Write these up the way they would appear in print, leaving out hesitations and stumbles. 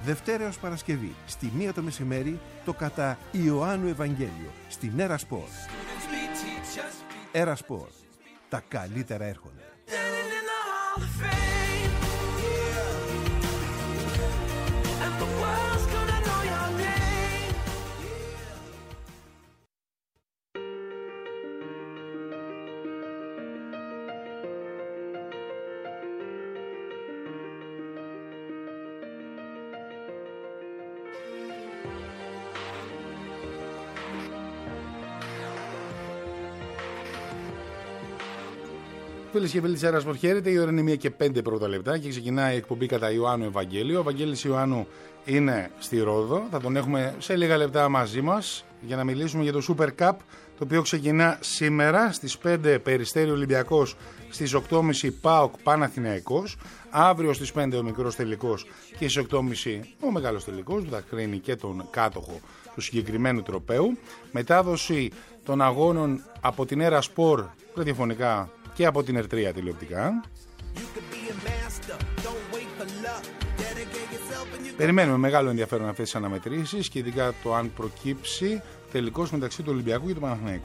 Δευτέρα έως Παρασκευή, στη 1 το μεσημέρι, το κατά Ιωάννου Ευαγγέλιο, στην Έρα Σπορ. Έρα Σπορ. Τα καλύτερα έρχονται. Φίλες και φίλοι της Έρα Σπορ, χαίρετε. Η ώρα είναι 1 και 5 πρώτα λεπτά και ξεκινάει η εκπομπή κατά Ιωάννου Ευαγγέλιο. Ο Βαγγέλης Ιωάννου είναι στη Ρόδο. Θα τον έχουμε σε λίγα λεπτά μαζί μας για να μιλήσουμε για το Super Cup, το οποίο ξεκινά σήμερα στις 5 Περιστέρι Ολυμπιακός, στις 8.30 ΠΑΟΚ Παναθηναϊκός. Αύριο στις 5 ο μικρός τελικός και στις 8.30 ο μεγάλος τελικός που θα κρίνει και τον κάτοχο του συγκεκριμένου τροπαίου. Μετάδοση των αγώνων από την Έρα Σπορ ραδιοφωνικά και από την Ερτρία τηλεοπτικά. Περιμένουμε μεγάλο ενδιαφέρον αυτές τις αναμετρήσεις και ειδικά το αν προκύψει τελικός μεταξύ του Ολυμπιακού και του Παναθηναϊκού.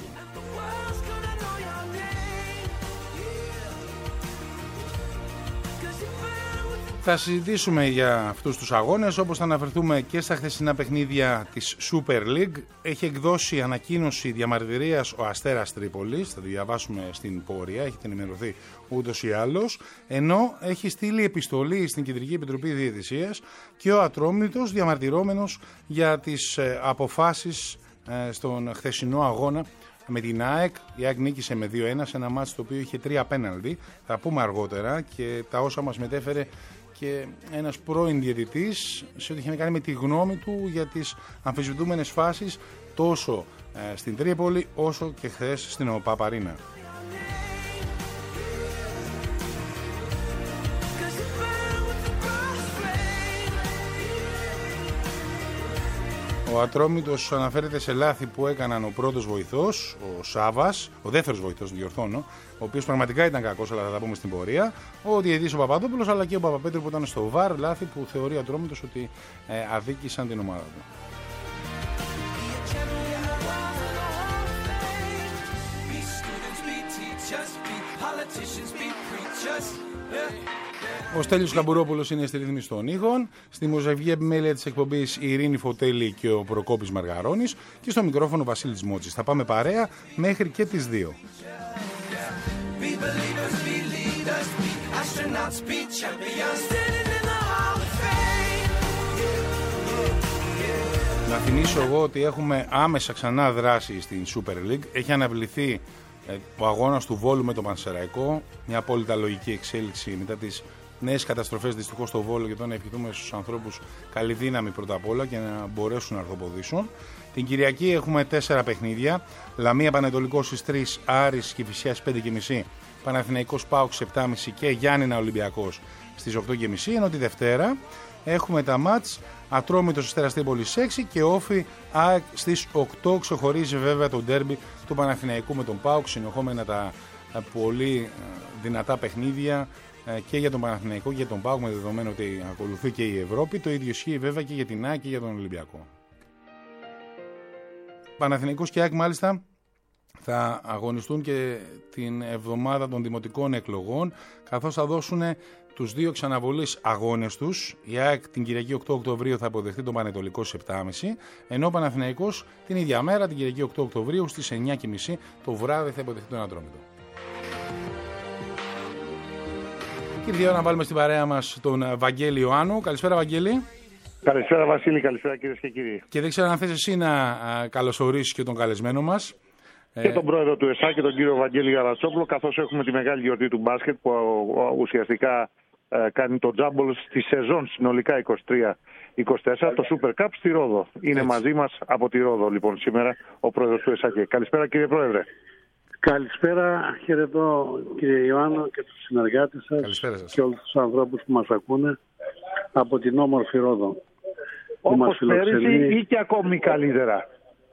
Θα συζητήσουμε για αυτούς τους αγώνες, όπως θα αναφερθούμε και στα χθεσινά παιχνίδια της Super League. Έχει εκδώσει ανακοίνωση διαμαρτυρίας ο Αστέρας Τρίπολης, θα τη διαβάσουμε στην πορεία, έχετε ενημερωθεί ούτως ή άλλως, ενώ έχει στείλει επιστολή στην Κεντρική Επιτροπή Διαιτησίας και ο Ατρόμητος διαμαρτυρόμενος για τις αποφάσεις στον χθεσινό αγώνα με την ΑΕΚ. Η ΑΕΚ νίκησε με 2-1 σε ένα μάτς το οποίο είχε 3 πέναλτι. Θα πούμε αργότερα και τα όσα μας μετέφερε και ένας πρώην διαιτητής σε ό,τι είχε να κάνει με τη γνώμη του για τις αμφισβητούμενες φάσεις τόσο στην Τρίπολη όσο και χθες στην Παπαρίνα. Ο Ατρόμητος αναφέρεται σε λάθη που έκαναν ο πρώτος βοηθός, ο Σάβας, ο δεύτερος βοηθός, διορθώνω, ο οποίος πραγματικά ήταν κακός, αλλά θα τα πούμε στην πορεία, ο διαιτητής ο Παπαδόπουλος, αλλά και ο Παπαπέτρου που ήταν στο ΒΑΡ, λάθη που θεωρεί ο Ατρόμητος ότι αδίκησαν την ομάδα του. Ο Στέλιος Καμπουρόπουλος είναι στη ρύθμιση των ήχων, στη μοζαυγή επιμέλεια της εκπομπής η Ειρήνη Φωτέλη και ο Προκόπης Μαργαρώνης και στο μικρόφωνο Βασίλης Μότσης. Θα πάμε παρέα μέχρι και τις 2. Να θυμίσω εγώ ότι έχουμε άμεσα ξανά δράση στην Super League. Έχει αναβληθεί ο αγώνας του Βόλου με τον Πανσεραϊκό, μια απόλυτα λογική εξέλιξη μετά τις νέες καταστροφές δυστυχώς στο Βόλο, και τώρα να ευχηθούμε στους ανθρώπους καλή δύναμη πρώτα απ' όλα και να μπορέσουν να αρθοποδήσουν. Την Κυριακή έχουμε 4 παιχνίδια. Λαμία Πανετολικός στις 3, Άρης Κηφισιάς 5.30, Παναθηναϊκός ΠΑΟΚ 7.30 και Γιάννηνα Ολυμπιακός στις 8.30. Ενώ τη Δευτέρα έχουμε τα μάτς Ατρόμητος Αστέρας Τρίπολης 6 και Όφι ΑΕΚ στις 8. Ξεχωρίζει βέβαια το ντέρμπι του Παναθηναϊκού με τον ΠΑΟΚ, συνεχόμενα τα πολύ δυνατά παιχνίδια και για τον Παναθηναϊκό και για τον ΠΑΟΚ, με δεδομένο ότι ακολουθεί και η Ευρώπη. Το ίδιο ισχύει βέβαια και για την ΑΕΚ και για τον Ολυμπιακό. Παναθηναϊκός και ΑΕΚ μάλιστα θα αγωνιστούν και την εβδομάδα των δημοτικών εκλογών, καθώς θα δώσουν τους 2 εξαναβολής αγώνες τους. Η ΑΕΚ την Κυριακή 8 Οκτωβρίου θα αποδεχτεί τον Πανετολικό στις 7.30, ενώ ο Παναθηναϊκός την ίδια μέρα, την Κυριακή 8 Οκτωβρίου στις 9.30 το βράδυ θα αποδεχτεί τον Ατρόμητο. Ήρθε η ώρα να βάλουμε στην παρέα μας τον Βαγγέλη Ιωάννου. Καλησπέρα Βαγγέλη. Καλησπέρα Βασίλη, καλησπέρα κυρίες και κύριοι. Και δεν ξέρω αν θες εσύ να καλωσορίσεις και τον καλεσμένο μας. Και τον πρόεδρο του ΕΣΑ και τον κύριο Βαγγέλη Γαρατσόπουλο, καθώς έχουμε τη μεγάλη γιορτή του μπάσκετ που ουσιαστικά κάνει το τζάμπολ στη σεζόν συνολικά 23-24, το Super Cup στη Ρόδο. Είναι μαζί μας από τη Ρόδο λοιπόν σήμερα ο πρόεδρος του ΕΣΑ. Καλησπέρα κύριε πρόεδρε. Καλησπέρα, χαιρετώ κύριε Ιωάννο και τους συνεργάτες σας και όλους τους ανθρώπους που μας ακούνε από την όμορφη Ρόδο. Όπως πέρυσι ή και ακόμη καλύτερα?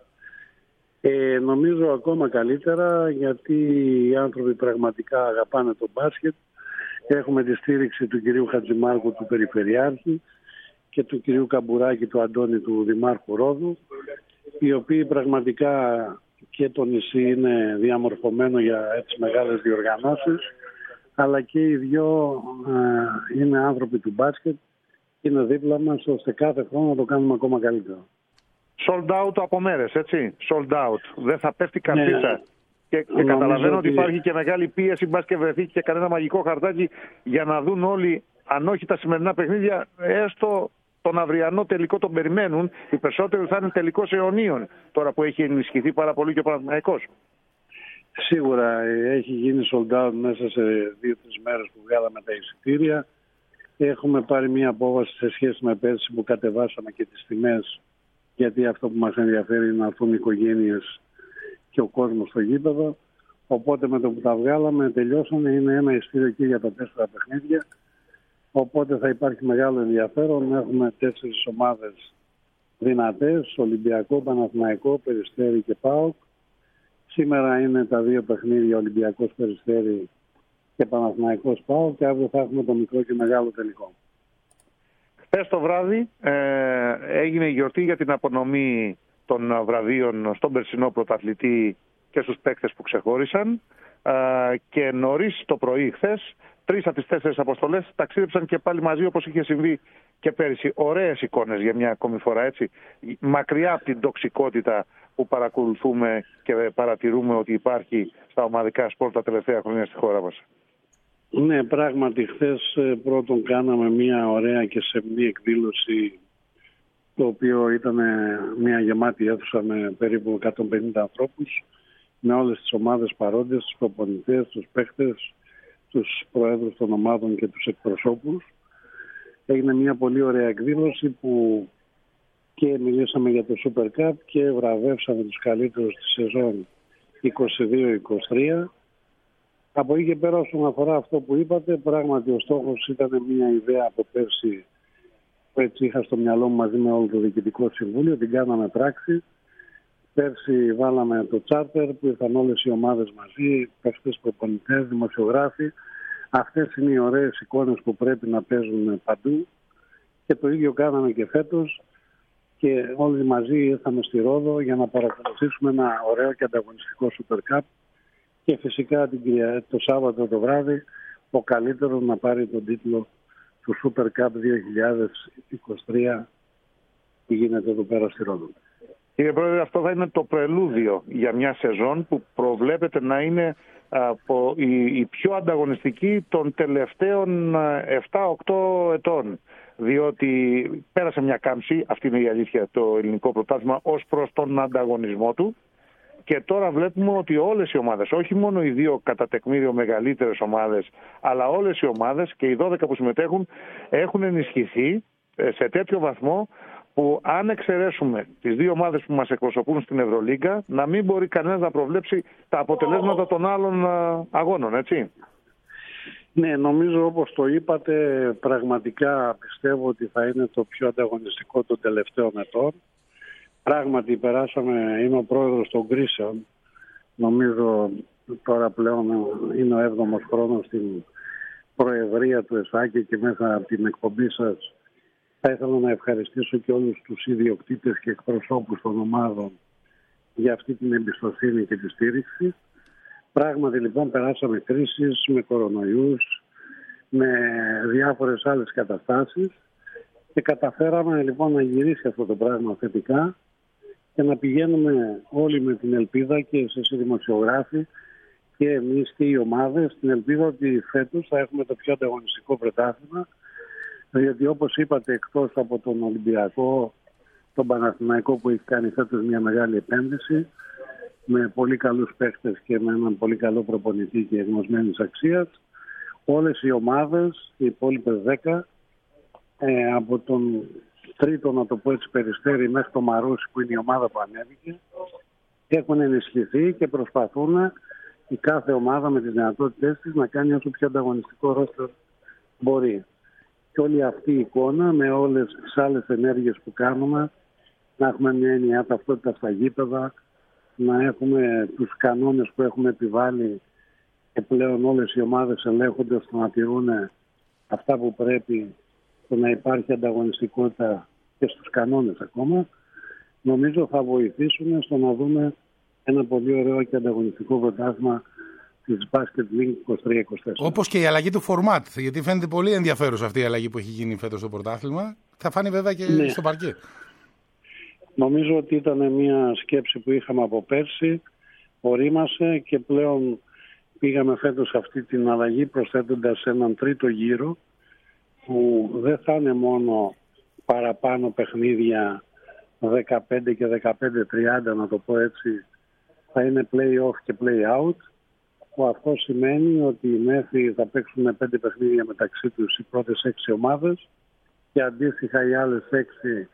Νομίζω ακόμα καλύτερα, γιατί οι άνθρωποι πραγματικά αγαπάνε τον μπάσκετ. Έχουμε τη στήριξη του κυρίου Χατζημάρκου, του Περιφερειάρχη, και του κυρίου Καμπουράκη, του Αντώνη, του Δημάρχου Ρόδου, οι οποίοι πραγματικά και το νησί είναι διαμορφωμένο για έτσι μεγάλες διοργανώσεις, αλλά και οι δυο είναι άνθρωποι του μπάσκετ, είναι δίπλα μας, ώστε κάθε χρόνο να το κάνουμε ακόμα καλύτερο. Sold out από μέρες, έτσι. Sold out. Δεν θα πέφτει καρδίτσα. Και καταλαβαίνω ότι υπάρχει και μεγάλη πίεση, μπας και βρεθεί και κανένα μαγικό χαρτάκι για να δουν όλοι, αν όχι τα σημερινά παιχνίδια, έστω τον αυριανό τελικό τον περιμένουν. Οι περισσότεροι θα είναι τελικός αιωνίων, τώρα που έχει ενισχυθεί πάρα πολύ και ο Παναθηναϊκός. Σίγουρα έχει γίνει sold out μέσα σε 2-3 μέρες που βγάλαμε τα εισιτήρια. Έχουμε πάρει μια απόβαση σε σχέση με πέρσι που κατεβάσαμε και τις τιμές, γιατί αυτό που μας ενδιαφέρει είναι να έρθουν οι οικογένειες και ο κόσμος στο γήπεδο. Οπότε με το που τα βγάλαμε τελειώσανε, είναι ένα εισιτήριο και για τα 4 παιχνίδια. Οπότε θα υπάρχει μεγάλο ενδιαφέρον. Έχουμε 4 ομάδες δυνατές, Ολυμπιακό, Παναθηναϊκό, Περιστέρι και ΠΑΟΚ. Σήμερα είναι τα 2 παιχνίδια, Ολυμπιακός Περιστέρι και Παναθηναϊκός ΠΑΟΚ, και αύριο θα έχουμε το μικρό και μεγάλο τελικό. Χθες το βράδυ έγινε η γιορτή για την απονομή των βραβείων στον περσινό πρωταθλητή και στους παίκτες που ξεχώρισαν, και νωρίς το πρωί χθες 3 από τις 4 αποστολές ταξίδεψαν και πάλι μαζί, όπως είχε συμβεί και πέρυσι. Ωραίες εικόνες για μια ακόμη φορά, έτσι, μακριά από την τοξικότητα που παρακολουθούμε και παρατηρούμε ότι υπάρχει στα ομαδικά σπορ τα τελευταία χρόνια στη χώρα μας. Ναι, πράγματι χθες πρώτον κάναμε μια ωραία και σεμνή εκδήλωση, το οποίο ήταν μια γεμάτη αίθουσα με περίπου 150 ανθρώπους, με όλες τις ομάδες παρόντες, τους προπονητές, τους παίκτες, τους προέδρους των ομάδων και τους εκπροσώπους. Έγινε μια πολύ ωραία εκδήλωση που και μιλήσαμε για το Super Cup και βραβεύσαμε τους καλύτερους της σεζόν 22-23. Από εκεί και πέρα, όσον αφορά αυτό που είπατε, πράγματι ο στόχος ήταν μια ιδέα από πέρσι που έτσι είχα στο μυαλό μου μαζί με όλο το Διοικητικό Συμβούλιο, την κάναμε πράξη. Πέρσι βάλαμε το τσάρτερ που ήρθαν όλες οι ομάδες μαζί, παίκτες, προπονητές, δημοσιογράφοι. Αυτές είναι οι ωραίες εικόνες που πρέπει να παίζουν παντού, και το ίδιο κάναμε και φέτος, και όλοι μαζί ήρθαμε στη Ρόδο για να παρακολουθήσουμε ένα ωραίο και ανταγωνιστικό Super Cup, και φυσικά το Σάββατο το βράδυ ο καλύτερος να πάρει τον τίτλο του Super Cup 2023 που γίνεται εδώ πέρα στη Ρόδο. Κύριε Πρόεδρε, αυτό θα είναι το πρελούδιο για μια σεζόν που προβλέπεται να είναι η πιο ανταγωνιστική των τελευταίων 7-8 ετών. Διότι πέρασε μια κάμψη, αυτή είναι η αλήθεια, το ελληνικό πρωτάθλημα ως προς τον ανταγωνισμό του, και τώρα βλέπουμε ότι όλες οι ομάδες, όχι μόνο οι 2 κατά τεκμήριο μεγαλύτερες ομάδες, αλλά όλες οι ομάδες και οι 12 που συμμετέχουν έχουν ενισχυθεί σε τέτοιο βαθμό που, αν εξαιρέσουμε τις 2 ομάδες που μας εκπροσωπούν στην Ευρωλίγκα, να μην μπορεί κανένας να προβλέψει τα αποτελέσματα των άλλων αγώνων, έτσι. Ναι, νομίζω όπως το είπατε, πραγματικά πιστεύω ότι θα είναι το πιο ανταγωνιστικό των τελευταίων ετών. Πράγματι περάσαμε, είμαι ο πρόεδρος των κρίσεων, νομίζω τώρα πλέον είναι ο 7ος χρόνος στην προεδρία του ΕΣΑΚΕ, και μέσα από την εκπομπή σας θα ήθελα να ευχαριστήσω και όλους τους ιδιοκτήτες και εκπροσώπους των ομάδων για αυτή την εμπιστοσύνη και τη στήριξη. Πράγματι λοιπόν περάσαμε κρίσεις με κορονοϊούς, με διάφορες άλλες καταστάσεις, και καταφέραμε λοιπόν να γυρίσει αυτό το πράγμα θετικά και να πηγαίνουμε όλοι με την ελπίδα, και εσείς οι δημοσιογράφοι και εμείς και οι ομάδες, την ελπίδα ότι φέτος θα έχουμε το πιο ανταγωνιστικό πρωτάθλημα, διότι όπως είπατε, εκτός από τον Ολυμπιακό, τον Παναθηναϊκό που έχει κάνει φέτος μια μεγάλη επένδυση με πολύ καλούς παίκτες και με έναν πολύ καλό προπονητή και γνωσμένης αξίας, όλες οι ομάδες, οι υπόλοιπες 10, από τον τρίτο, να το πω έτσι, Περιστέρι μέχρι το Μαρούσι που είναι η ομάδα που ανέβηκε, έχουν ενισχυθεί και προσπαθούν η κάθε ομάδα με τις δυνατότητες της να κάνει όσο πιο ανταγωνιστικό ρόστερ μπορεί. Και όλη αυτή η εικόνα με όλες τις άλλες ενέργειες που κάνουμε, να έχουμε μια ενιαία ταυτότητα στα γήπεδα, να έχουμε τους κανόνες που έχουμε επιβάλει, και πλέον όλες οι ομάδες ελέγχονται ώστε να τηρούν αυτά που πρέπει το να υπάρχει ανταγωνιστικότητα και στους κανόνες ακόμα, νομίζω θα βοηθήσουν στο να δούμε ένα πολύ ωραίο και ανταγωνιστικό πρωτάθλημα της Basket League 23-24. Όπως και η αλλαγή του format, γιατί φαίνεται πολύ ενδιαφέρουσα αυτή η αλλαγή που έχει γίνει φέτος στο πρωτάθλημα. Θα φάνει βέβαια και στο παρκέ. Νομίζω ότι ήταν μια σκέψη που είχαμε από πέρσι, ορίμασε και πλέον πήγαμε φέτος αυτή την αλλαγή προσθέτοντας έναν τρίτο γύρο που δεν θα είναι μόνο παραπάνω παιχνίδια 15 και 15-30, να το πω έτσι, θα είναι play-off και play-out, που αυτό σημαίνει ότι μέχρι θα παίξουν 5 παιχνίδια μεταξύ τους οι πρώτες 6 ομάδες και αντίστοιχα οι άλλες 6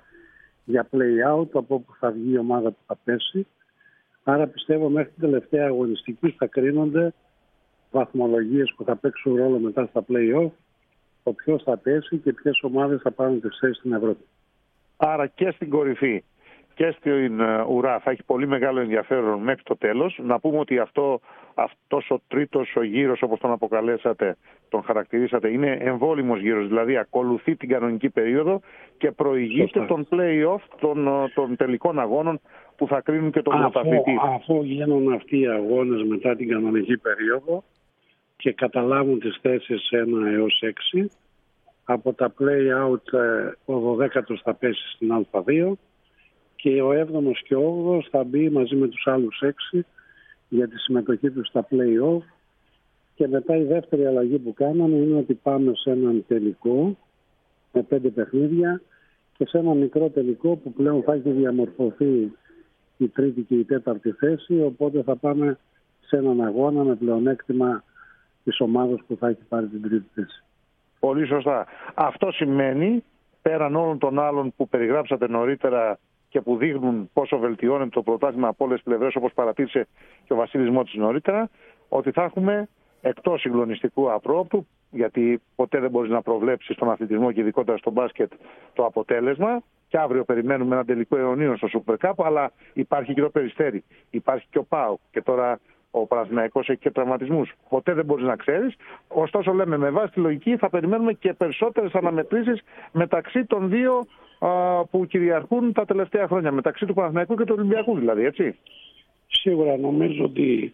για play-out, από όπου θα βγει η ομάδα που θα πέσει. Άρα πιστεύω μέχρι την τελευταία αγωνιστική θα κρίνονται βαθμολογίες που θα παίξουν ρόλο μετά στα play-off, το ποιος θα πέσει και ποιες ομάδες θα πάρουν τις θέσεις στην Ευρώπη. Άρα και στην κορυφή και στην ουρά θα έχει πολύ μεγάλο ενδιαφέρον μέχρι το τέλος. Να πούμε ότι αυτός ο τρίτος ο γύρος, όπως τον αποκαλέσατε, τον χαρακτηρίσατε, είναι εμβόλυμος γύρος, δηλαδή ακολουθεί την κανονική περίοδο και προηγείται τον play-off των τελικών αγώνων που θα κρίνουν και τον πρωταθλητή. Αφού γίνουν αυτοί οι αγώνες μετά την κανονική περίοδο και καταλάβουν τις θέσεις 1 έως 6, από τα play-out ο 12ος θα πέσει στην Α2 και ο 7ος και ο 8ος θα μπει μαζί με τους άλλους 6 για τη συμμετοχή τους στα play-off. Και μετά η δεύτερη αλλαγή που κάναμε είναι ότι πάμε σε έναν τελικό με 5 παιχνίδια και σε ένα μικρό τελικό που πλέον θα έχει διαμορφωθεί η τρίτη και η τέταρτη θέση, οπότε θα πάμε σε έναν αγώνα με πλεονέκτημα της ομάδας που θα έχει πάρει την τρίτη θέση. Πολύ σωστά. Αυτό σημαίνει, πέραν όλων των άλλων που περιγράψατε νωρίτερα και που δείχνουν πόσο βελτιώνεται το πρωτάθλημα από όλες τις πλευρές, όπως παρατήρησε και ο Βασίλης Μότσης νωρίτερα, ότι θα έχουμε εκτός συγκλονιστικού απρόπτου, γιατί ποτέ δεν μπορείς να προβλέψεις στον αθλητισμό και ειδικότερα στο μπάσκετ το αποτέλεσμα. Και αύριο περιμένουμε ένα τελικό αιωνίων στο Super Cup, αλλά υπάρχει και το Περιστέρι, υπάρχει και ο ΠΑΟΚ και τώρα ο Παναθηναϊκός έχει και τραυματισμούς. Ποτέ δεν μπορείς να ξέρεις. Ωστόσο, λέμε με βάση τη λογική θα περιμένουμε και περισσότερες αναμετρήσεις μεταξύ των δύο που κυριαρχούν τα τελευταία χρόνια, μεταξύ του Παναθηναϊκού και του Ολυμπιακού δηλαδή, έτσι. Σίγουρα νομίζω ότι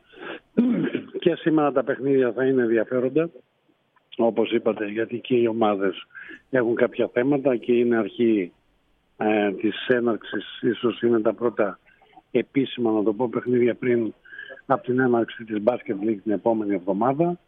και σήμερα τα παιχνίδια θα είναι ενδιαφέροντα, όπως είπατε, γιατί και οι ομάδες έχουν κάποια θέματα και είναι αρχή της έναρξης, ίσως είναι τα πρώτα επίσημα, να το πω, παιχνίδια πριν από την έναρξη της Basket League την επόμενη εβδομάδα.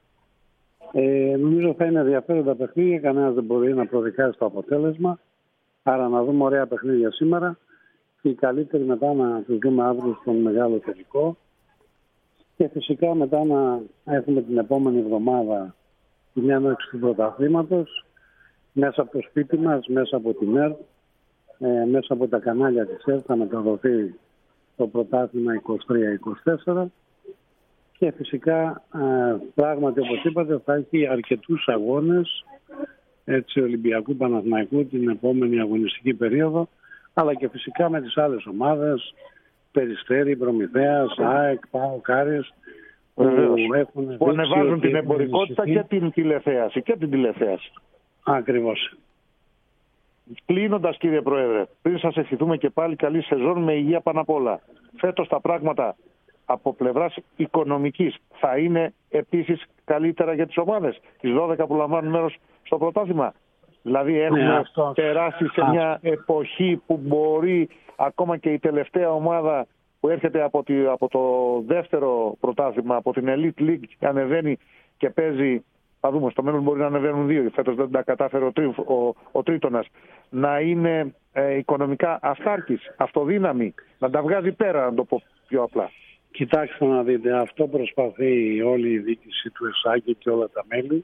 Νομίζω θα είναι ενδιαφέροντα παιχνίδια, κανένας δεν μπορεί να προδικάσει το αποτέλεσμα, άρα να δούμε ωραία παιχνίδια σήμερα και οι καλύτεροι μετά να τους δούμε αύριο στον μεγάλο τελικό και φυσικά μετά να έχουμε την επόμενη εβδομάδα την έναρξη του πρωταθλήματος μέσα από το σπίτι μας, μέσα από την ΕΡΤ, μέσα από τα κανάλια της ΕΡΤ θα μεταδοθεί το πρωτάθλημα 23-24 και φυσικά πράγματι, όπως είπατε, θα έχει αρκετούς αγώνες έτσι, Ολυμπιακού Παναθηναϊκού την επόμενη αγωνιστική περίοδο, αλλά και φυσικά με τις άλλες ομάδες, Περιστέρι, Προμηθέας, ΑΕΚ, ΠΑΟΚ, Άρης, που ανεβάζουν την εμπορικότητα και την τηλεθέαση. Ακριβώς. Κλείνοντας, κύριε Πρόεδρε, πριν σας ευχηθούμε και πάλι καλή σεζόν με υγεία πάνω απ' όλα. Φέτος τα πράγματα από πλευράς οικονομικής θα είναι επίσης καλύτερα για τις ομάδες, τις 12 που λαμβάνουν μέρος στο πρωτάθλημα. Δηλαδή έχουμε περάσει σε μια εποχή που μπορεί ακόμα και η τελευταία ομάδα που έρχεται από το δεύτερο πρωτάθλημα, από την Elite League και ανεβαίνει και παίζει, θα δούμε, στο μέλλον μπορεί να ανεβαίνουν 2, φέτος δεν τα κατάφερε ο Τρίτονας, να είναι οικονομικά αυτάρκης, αυτοδύναμη, να τα βγάζει πέρα, να το πω πιο απλά. Κοιτάξτε να δείτε, αυτό προσπαθεί όλη η διοίκηση του ΕΣΑΚη και όλα τα μέλη,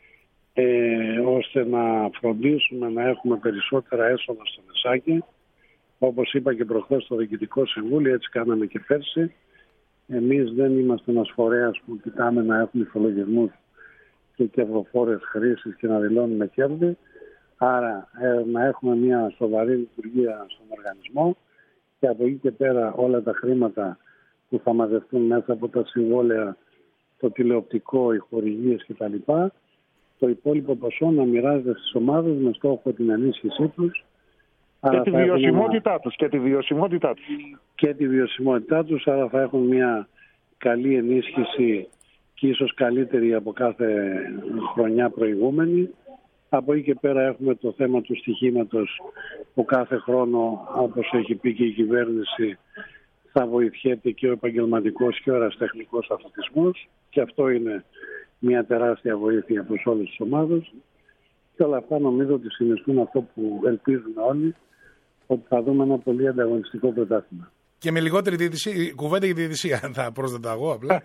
ώστε να φροντίσουμε να έχουμε περισσότερα έσοδα στον ΕΣΑΚη. Όπως είπα και προχθές στο Διοικητικό Συμβούλιο, έτσι κάναμε και πέρσι. Εμείς δεν είμαστε ένας φορέας που κοιτάμε να έχουμε ισολογισμούς και κερδοφόρες χρήσεις και να δηλώνουμε κέρδη. Άρα να έχουμε μια σοβαρή λειτουργία στον οργανισμό και από εκεί και πέρα όλα τα χρήματα που θα μαζευτούν μέσα από τα συμβόλαια, το τηλεοπτικό, οι χορηγίες κτλ. Το το υπόλοιπο ποσό να μοιράζεται στις ομάδες με στόχο την ενίσχυσή τους. Και τη βιωσιμότητά τους. Και τη βιωσιμότητά τους, άρα θα έχουν μια καλή ενίσχυση και ίσως καλύτερη από κάθε χρονιά προηγούμενη. Από εκεί και πέρα έχουμε το θέμα του στοιχήματος που κάθε χρόνο, όπως έχει πει και η κυβέρνηση, θα βοηθιέται και ο επαγγελματικός και ο ερασιτεχνικός αθλητισμός, και αυτό είναι μια τεράστια βοήθεια προς όλες τις ομάδες, και όλα αυτά νομίζω ότι συνιστούν αυτό που ελπίζουμε όλοι, ότι θα δούμε ένα πολύ ανταγωνιστικό πρωτάθλημα. Και με λιγότερη διαιτησία, κουβέντα για τη διαιτησία θα πρόσθετα εγώ απλά.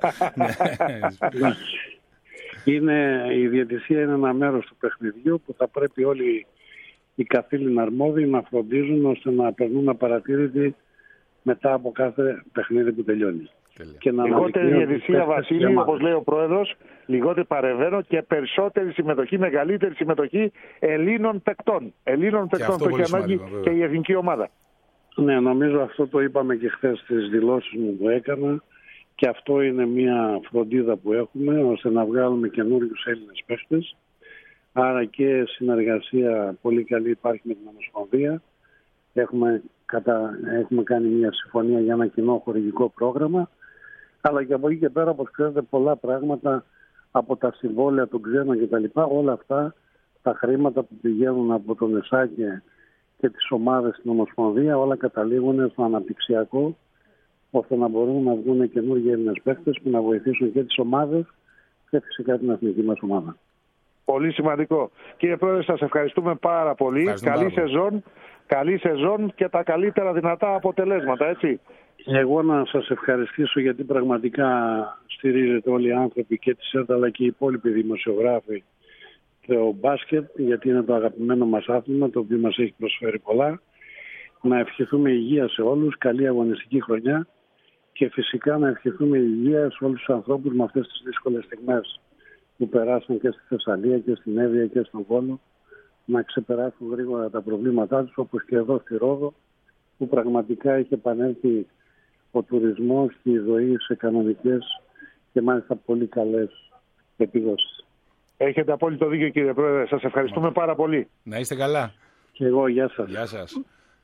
Η διαιτησία είναι ένα μέρος του παιχνιδιού που θα πρέπει όλοι οι καθήλυνα αρμόδιοι να φροντίζουν ώστε να περνούν απαρατήρητοι μετά από κάθε παιχνίδι που τελειώνει. Λιγότερη διαιτησία, Βασίλη, όπως λέει ο Πρόεδρος, λιγότερη παρεμβαίνω και περισσότερη συμμετοχή, μεγαλύτερη συμμετοχή Ελλήνων παικτών. Το έχει ανάγκη και η εθνική ομάδα. Ναι, νομίζω αυτό το είπαμε και χθες στις δηλώσεις μου που έκανα, και αυτό είναι μια φροντίδα που έχουμε ώστε να βγάλουμε καινούριους Έλληνες παίχτες. Άρα και συνεργασία πολύ καλή υπάρχει με την Ομοσπονδία. Έχουμε κάνει μια συμφωνία για ένα κοινό χορηγικό πρόγραμμα, αλλά και από εκεί και πέρα, όπως ξέρετε, πολλά πράγματα από τα συμβόλαια των ξένων κτλ. Όλα αυτά τα χρήματα που πηγαίνουν από τον ΕΣΑΚΕ και τις ομάδες στην Ομοσπονδία, όλα καταλήγουν στο αναπτυξιακό, ώστε να μπορούν να βγουν καινούργιοι Έλληνες παίκτες που να βοηθήσουν και τις ομάδες και φυσικά την εθνική μας ομάδα. Πολύ σημαντικό. Κύριε Πρόεδρε, σας ευχαριστούμε πάρα πολύ. Καλή σεζόν και τα καλύτερα δυνατά αποτελέσματα, έτσι. Εγώ να σας ευχαριστήσω, γιατί πραγματικά στηρίζετε όλοι οι άνθρωποι και τη ΣΕΡΤ αλλά και οι υπόλοιποι δημοσιογράφοι το μπάσκετ, γιατί είναι το αγαπημένο μας άθλημα, το οποίο μας έχει προσφέρει πολλά. Να ευχηθούμε υγεία σε όλους, καλή αγωνιστική χρονιά, και φυσικά να ευχηθούμε υγεία σε όλους τους ανθρώπους με αυτές τις δύσκολες στιγμές που περάσαν και στη Θεσσαλία και στην Εύβοια και στον Βόλο, να ξεπεράσουν γρήγορα τα προβλήματά τους, όπως και εδώ στη Ρόδο, που πραγματικά έχει επανέλθει ο τουρισμός και η ζωή σε κανονικές και μάλιστα πολύ καλές επιδόσεις. Έχετε απόλυτο δίκιο, κύριε Πρόεδρε. Σας ευχαριστούμε πάρα πολύ. Να είστε καλά. Και εγώ, γεια σας. Γεια σας.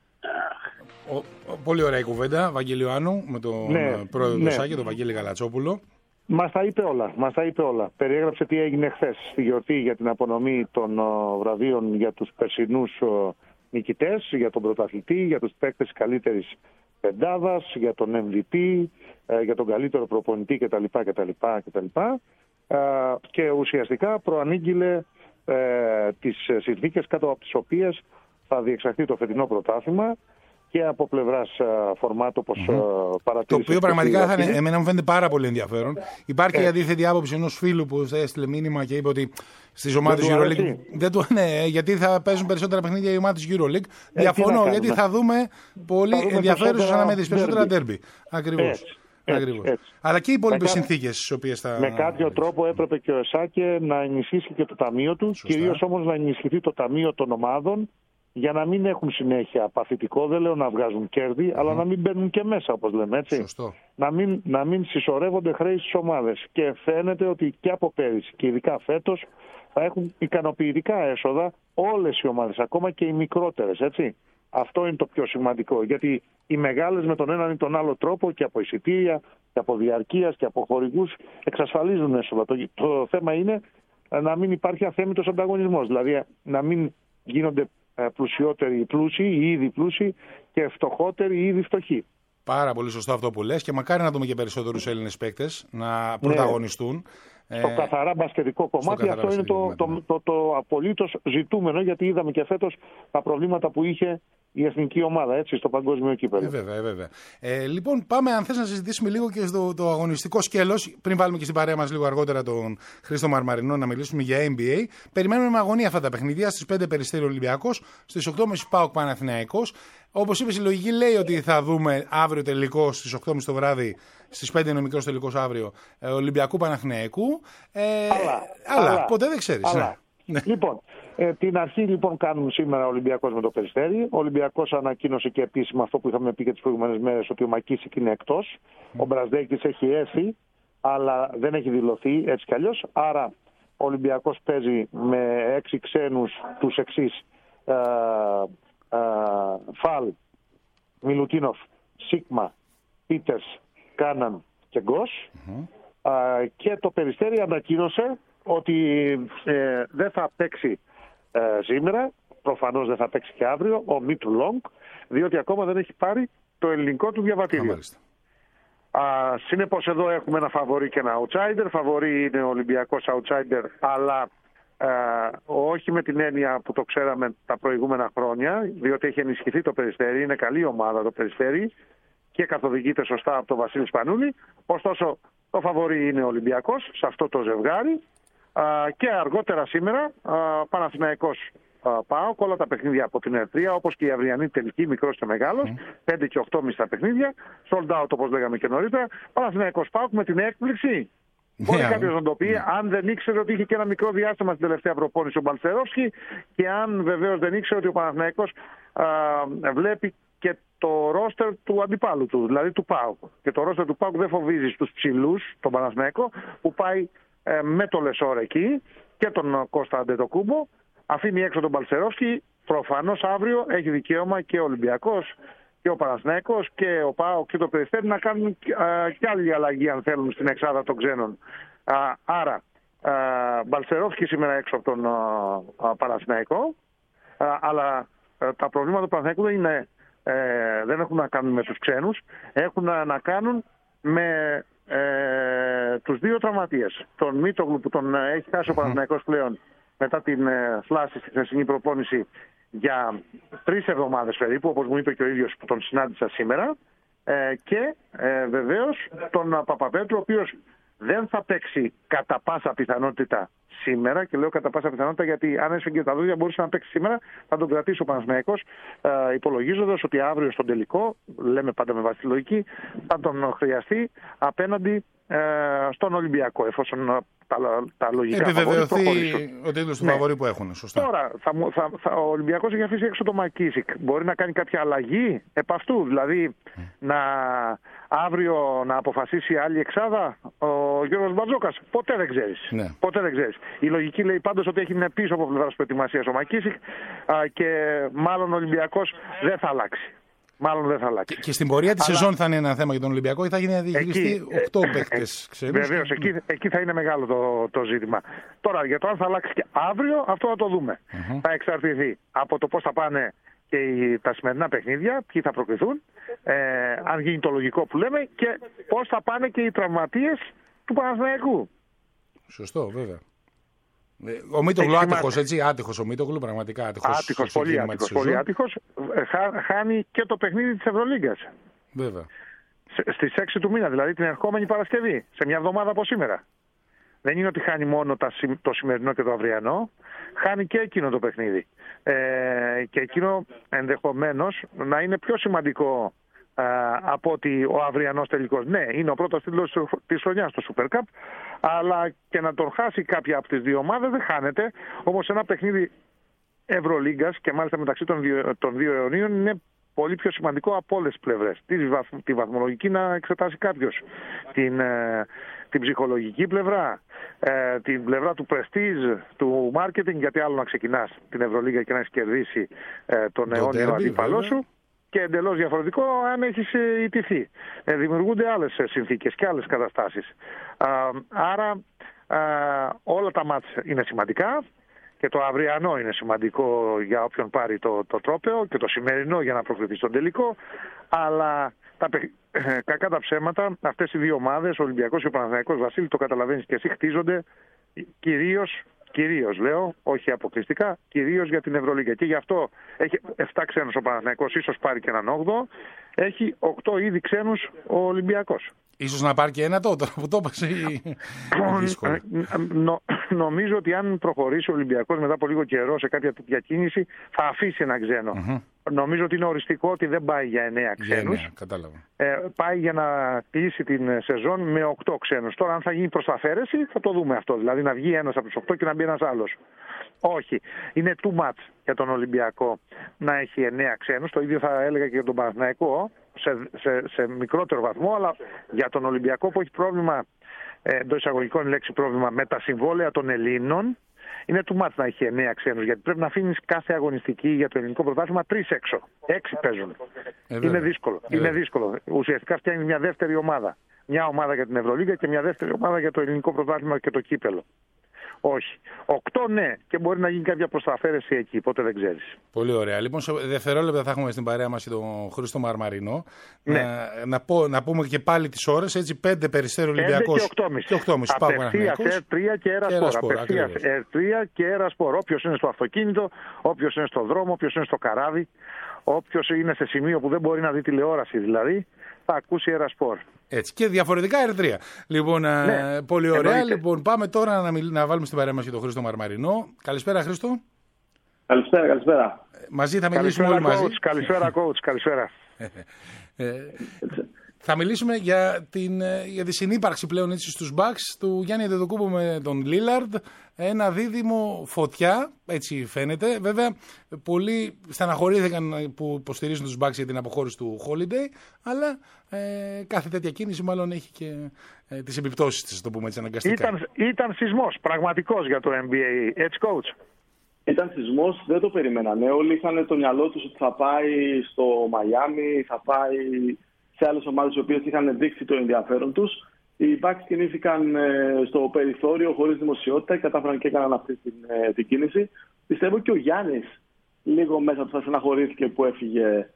Πολύ ωραία η κουβέντα, Βαγγελιοάνου, με τον πρόεδρο του ΣΑΚΕ, τον Βαγγέλη Γαλατσόπουλο. Μας τα είπε όλα. Περιέγραψε τι έγινε χθες στη γιορτή για την απονομή των βραβείων για τους περσινούς νικητές, για τον πρωταθλητή, για τους παίκτες καλύτερης πεντάδας, για τον MVP, για τον καλύτερο προπονητή κτλ. Και ουσιαστικά προανήγγειλε τις συνθήκες κάτω από τις οποίες θα διεξαχθεί το φετινό πρωτάθλημα, και από πλευράς φορμάτ, όπως παρατήρησε. Το οποίο πραγματικά εμένα μου φαίνεται πάρα πολύ ενδιαφέρον. Υπάρχει η αντίθετη άποψη ενός φίλου που έστειλε μήνυμα και είπε ότι στις ομάδες EuroLeague γιατί θα παίζουν περισσότερα παιχνίδια οι ομάδες EuroLeague. Διαφωνώ, γιατί θα δούμε πολύ ενδιαφέρουσες αναμέτρησεις, περισσότερα ντέρμπι. Ακριβώς. Αλλά και οι υπόλοιπες συνθήκες στις οποίες θα. Με κάποιο τρόπο έπρεπε και ο ΕΣΑΚΕ να ενισχύσει και το ταμείο του, κυρίως όμως να ενισχυθεί το ταμείο των ομάδων, για να μην έχουν συνέχεια παθητικό, δεν λέω να βγάζουν κέρδη, αλλά να μην μπαίνουν και μέσα, όπως λέμε, έτσι. Σωστό. Να μην συσσωρεύονται χρέη στις ομάδες. Και φαίνεται ότι και από πέρυσι και ειδικά φέτος θα έχουν ικανοποιητικά έσοδα όλες οι ομάδες, ακόμα και οι μικρότερες, έτσι. Αυτό είναι το πιο σημαντικό, γιατί οι μεγάλες με τον έναν ή τον άλλο τρόπο, και από εισιτήρια και από διαρκείας και από χορηγούς, εξασφαλίζουν έσοδα. Το θέμα είναι να μην υπάρχει αθέμητος ανταγωνισμός, δηλαδή να μην γίνονται πλουσιότεροι οι πλούσιοι, οι ήδη πλούσιοι, και φτωχότεροι οι ήδη φτωχοί. Πάρα πολύ σωστό αυτό που λες, και μακάρι να δούμε και περισσότερους Έλληνες παίκτες να πρωταγωνιστούν. Στο καθαρά μπασκετικό κομμάτι αυτό είναι το απολύτως ζητούμενο, γιατί είδαμε και φέτος τα προβλήματα που είχε η εθνική ομάδα, έτσι, στο παγκόσμιο κύπελλο. Βέβαια. Λοιπόν, πάμε, αν θες, να συζητήσουμε λίγο και στο αγωνιστικό σκέλος, πριν βάλουμε και στην παρέα μας λίγο αργότερα τον Χρήστο Μαρμαρινό να μιλήσουμε για NBA. Περιμένουμε με αγωνία αυτά τα παιχνίδια. Στις 5 Περιστέρι Ολυμπιακός, στις 8.30 ΠΑΟΚ Παναθηναϊκός. Όπως είπες, η λογική λέει ότι θα δούμε αύριο τελικό στις 8.30 το βράδυ, στις 5 είναι ο μικρός τελικός αύριο, Ολυμπιακού Παναθηναϊκού. Αλλά ποτέ δεν ξέρεις. Λοιπόν, την αρχή λοιπόν κάνουν σήμερα ο Ολυμπιακός με το Περιστέρι. Ο Ολυμπιακός ανακοίνωσε και επίσημα αυτό που είχαμε πει και τις προηγούμενες μέρες, ότι ο Μακίσικ είναι εκτός. Ο Μπραζδέκης έχει έρθει, αλλά δεν έχει δηλωθεί έτσι κι αλλιώς. Άρα Ο Ολυμπιακός παίζει με 6 ξένους τους εξής. Φαλ, Μιλουτίνοφ, Σίγμα, Πίτερς, Κάναν και Γκος. Και το Περιστέρι ανακοίνωσε ότι δεν θα παίξει σήμερα, προφανώς δεν θα παίξει και αύριο, ο Μίτου Λόγκ, διότι ακόμα δεν έχει πάρει το ελληνικό του διαβατήριο. Συνεπώς εδώ έχουμε ένα φαβορί και ένα outsider. Φαβορί είναι ο Ολυμπιακός, outsider, αλλά όχι με την έννοια που το ξέραμε τα προηγούμενα χρόνια, διότι έχει ενισχυθεί το Περιστέρι, είναι καλή ομάδα το Περιστέρι και καθοδηγείται σωστά από τον Βασίλη Σπανούλη. Ωστόσο, το φαβορί είναι ο Ολυμπιακός σε αυτό το ζευγάρι. Και αργότερα σήμερα Παναθηναϊκός ΠΑΟΚ, όλα τα παιχνίδια από την Ερυθρία, όπως και η αυριανή τελική, μικρός και μεγάλος, 5 και 8,5 τα παιχνίδια, sold out όπως λέγαμε και νωρίτερα. Παναθηναϊκός ΠΑΟΚ με την έκπληξη. Μπορεί κάποιος να το πει, αν δεν ήξερε ότι είχε και ένα μικρό διάστημα στην τελευταία προπόνηση ο Μπαλτσερόφσκι και αν βεβαίως δεν ήξερε ότι ο Παναθηναϊκός βλέπει και το ρόστερ του αντιπάλου του, δηλαδή του ΠΑΟΚ. Και το ρόστερ του ΠΑΟΚ δεν φοβίζει στους ψηλούς, τον Παναθηναϊκό, που πάει με το Λεσόρ εκεί και τον Κώστα Αντετοκούμπο. Αφήνει έξω τον Μπαλτσερόφσκι. Προφανώς αύριο έχει δικαίωμα και ο Ολυμπιακός και ο Παναθηναϊκός και ο ΠΑΟΚ και το Περιστέρι να κάνουν κι άλλη αλλαγή αν θέλουν στην εξάδα των ξένων. Άρα Μπαλτσερόφσκι σήμερα έξω από τον Παναθηναϊκό, αλλά τα προβλήματα του Παναθηναϊκού δεν έχουν να κάνουν με τους ξένους, έχουν να κάνουν με τους δύο τραυματίες. Τον Μίτογλου που τον έχει χάσει ο Παναθηναϊκός πλέον μετά την φλάση στη χθεσινή προπόνηση για 3 εβδομάδες περίπου, όπως μου είπε και ο ίδιος που τον συνάντησα σήμερα, και βεβαίως τον Παπαπέτρου, ο οποίος δεν θα παίξει κατά πάσα πιθανότητα σήμερα, και λέω κατά πάσα πιθανότητα γιατί αν έσφυγε τα δόντια μπορούσε να παίξει σήμερα, θα τον κρατήσει ο Παναθηναϊκός, υπολογίζοντας ότι αύριο στον τελικό, λέμε πάντα με βάση τη λογική, θα τον χρειαστεί απέναντι στον Ολυμπιακό, εφόσον τα λογικά επιβεβαιωθεί ο τίτλος του φαβορί που έχουν. Σωστά. Τώρα, ο Ολυμπιακός έχει αφήσει έξω το Μακίσικ. Μπορεί να κάνει κάποια αλλαγή επ' αυτού, δηλαδή αύριο να αποφασίσει άλλη εξάδα ο Γιώργος Μπαρτζόκας. Ποτέ δεν ξέρεις. Ναι. Ποτέ δεν ξέρεις. Η λογική λέει πάντως ότι έχει πίσω από πλευράς προετοιμασίας ο Μακίσικ και μάλλον ο Ολυμπιακός δεν θα αλλάξει. Μάλλον δεν θα αλλάξει. Και στην πορεία τη σεζόν θα είναι ένα θέμα για τον Ολυμπιακό ή θα γίνει να διαχειριστεί 8 παίκτες ξένους. Βεβαίως, εκεί θα είναι μεγάλο το ζήτημα. Τώρα, για το αν θα αλλάξει και αύριο, αυτό θα το δούμε. Θα εξαρτηθεί από το πώς θα πάνε και τα σημερινά παιχνίδια, ποιοι θα προκριθούν, αν γίνει το λογικό που λέμε, και πώς θα πάνε και οι τραυματίες του Παναθηναϊκού. Σωστό, βέβαια. Ο Μίτογλου άτυχος, έτσι, άτυχος ο Μίτογλου, πραγματικά άτυχος. Άτυχος, πολύ άτυχος. Χάνει και το παιχνίδι της Ευρωλίγκας. Βέβαια. Στις 6 του μήνα, δηλαδή την ερχόμενη Παρασκευή, σε μια εβδομάδα από σήμερα. Δεν είναι ότι χάνει μόνο το σημερινό και το αυριανό, χάνει και εκείνο το παιχνίδι. Και εκείνο ενδεχομένως να είναι πιο σημαντικό από ότι ο αυριανός τελικός. Ναι, είναι ο πρώτος τίτλος της χρονιάς στο Super Cup, αλλά και να τον χάσει κάποια από τις δύο ομάδες δεν χάνεται. Όμως ένα παιχνίδι Ευρωλίγκας και μάλιστα μεταξύ των δύο αιωνίων είναι πολύ πιο σημαντικό από όλες τις πλευρές. Τη βαθμολογική να εξετάσει κάποιος, την ψυχολογική πλευρά, την πλευρά του prestige, του marketing, γιατί άλλο να ξεκινάς την Ευρωλίγκα και να έχεις κερδίσει τον αιώνιο αντίπαλό σου. Και εντελώς διαφορετικό αν έχεις ιτηθεί. Δημιουργούνται άλλες συνθήκες και άλλες καταστάσεις. Άρα όλα τα μάτς είναι σημαντικά και το αυριανό είναι σημαντικό για όποιον πάρει το τρόπαιο και το σημερινό για να προκριθεί στον τελικό. Αλλά κακά τα ψέματα, αυτές οι δύο ομάδες, ο Ολυμπιακός και ο Παναθηναϊκός, Βασίλη, το καταλαβαίνεις και εσύ, χτίζονται κυρίως λέω, όχι αποκλειστικά, κυρίως για την Ευρωλίγκα. Και γι' αυτό έχει 7 ξένους ο Παναθηναϊκός, ίσως πάρει και έναν 8ο. Έχει 8 ήδη ξένους ο Ολυμπιακός. Ίσως να πάρει και ένα τότε που το έπασε δύσκολο. Νομίζω ότι αν προχωρήσει ο Ολυμπιακός μετά από λίγο καιρό σε κάποια τέτοια κίνηση θα αφήσει ένα ξένο. Νομίζω ότι είναι οριστικό ότι δεν πάει για 9 ξένους. Κατάλαβα. Πάει για να κλείσει την σεζόν με 8 ξένους. Τώρα αν θα γίνει προσταφαίρεση θα το δούμε αυτό. Δηλαδή να βγει ένας από τους 8 και να μπει ένας άλλος. Όχι. Είναι too much για τον Ολυμπιακό να έχει 9 ξένους. Το ίδιο θα έλεγα και για τον Παναθηναϊκό σε μικρότερο βαθμό. Αλλά για τον Ολυμπιακό που έχει πρόβλημα εντός εισαγωγικών η λέξη πρόβλημα, με τα συμβόλαια των Ελλήνων, είναι too much να έχει 9 ξένους, γιατί πρέπει να αφήνεις κάθε αγωνιστική για το ελληνικό πρωτάθλημα 3 έξω. 6 παίζουν. Είναι δύσκολο. Είναι δύσκολο. Ουσιαστικά φτιάχνει μια δεύτερη ομάδα. Μια ομάδα για την Ευρωλίγκα και μια δεύτερη ομάδα για το ελληνικό πρωτάθλημα και το κύπελο. Όχι. 8 ναι, και μπορεί να γίνει κάποια προσταφαίρεση εκεί, οπότε δεν ξέρεις. Πολύ ωραία. Λοιπόν, σε δευτερόλεπτα θα έχουμε στην παρέα μας τον Χρήστο Μαρμαρινό. Ναι. Να πούμε και πάλι τις ώρες, έτσι 5 Περιστέρι Ολυμπιακός. Και 8.30. Απευθείας R3 και Ερασπορ. Απευθείας R3 και Ερασπορ. Όποιος είναι στο αυτοκίνητο, όποιος είναι στο δρόμο, όποιος είναι στο καράβι, όποιος είναι σε σημείο που δεν μπορεί να δει τηλεόραση δηλαδή, θα ακούσει Ερασπορ. Έτσι, και διαφορετικά R3. Λοιπόν, ναι, πολύ ωραία. Εννοείται. Λοιπόν, πάμε τώρα να βάλουμε στην παρέα μας και τον Χρήστο Μαρμαρινό. Καλησπέρα, Χρήστο. Καλησπέρα. Μαζί θα μιλήσουμε όλοι μαζί. Καλησπέρα, coach. Καλησπέρα. Θα μιλήσουμε για τη συνύπαρξη πλέον έτσι στους Bucks του Γιάννη Αντετοκούμπο με τον Λίλαρντ. Ένα δίδυμο φωτιά, έτσι φαίνεται. Βέβαια, πολλοί στεναχωρήθηκαν που υποστηρίζουν τους Bucks για την αποχώρηση του Holiday, αλλά κάθε τέτοια κίνηση μάλλον έχει και τις επιπτώσεις της, το πούμε έτσι αναγκαστικά. Ήταν σεισμός πραγματικός για το NBA, έτσι coach. Ήταν σεισμός, δεν το περιμένανε. Όλοι είχαν το μυαλό τους ότι θα πάει στο Μαϊάμι, θα πάει σε άλλες ομάδες οι οποίες είχαν δείξει το ενδιαφέρον τους. Οι Bucks κινήθηκαν στο περιθώριο χωρίς δημοσιότητα και κατάφεραν και έκαναν αυτή την κίνηση. Πιστεύω και ο Γιάννης λίγο μέσα του θα στεναχωρήθηκε που έφυγε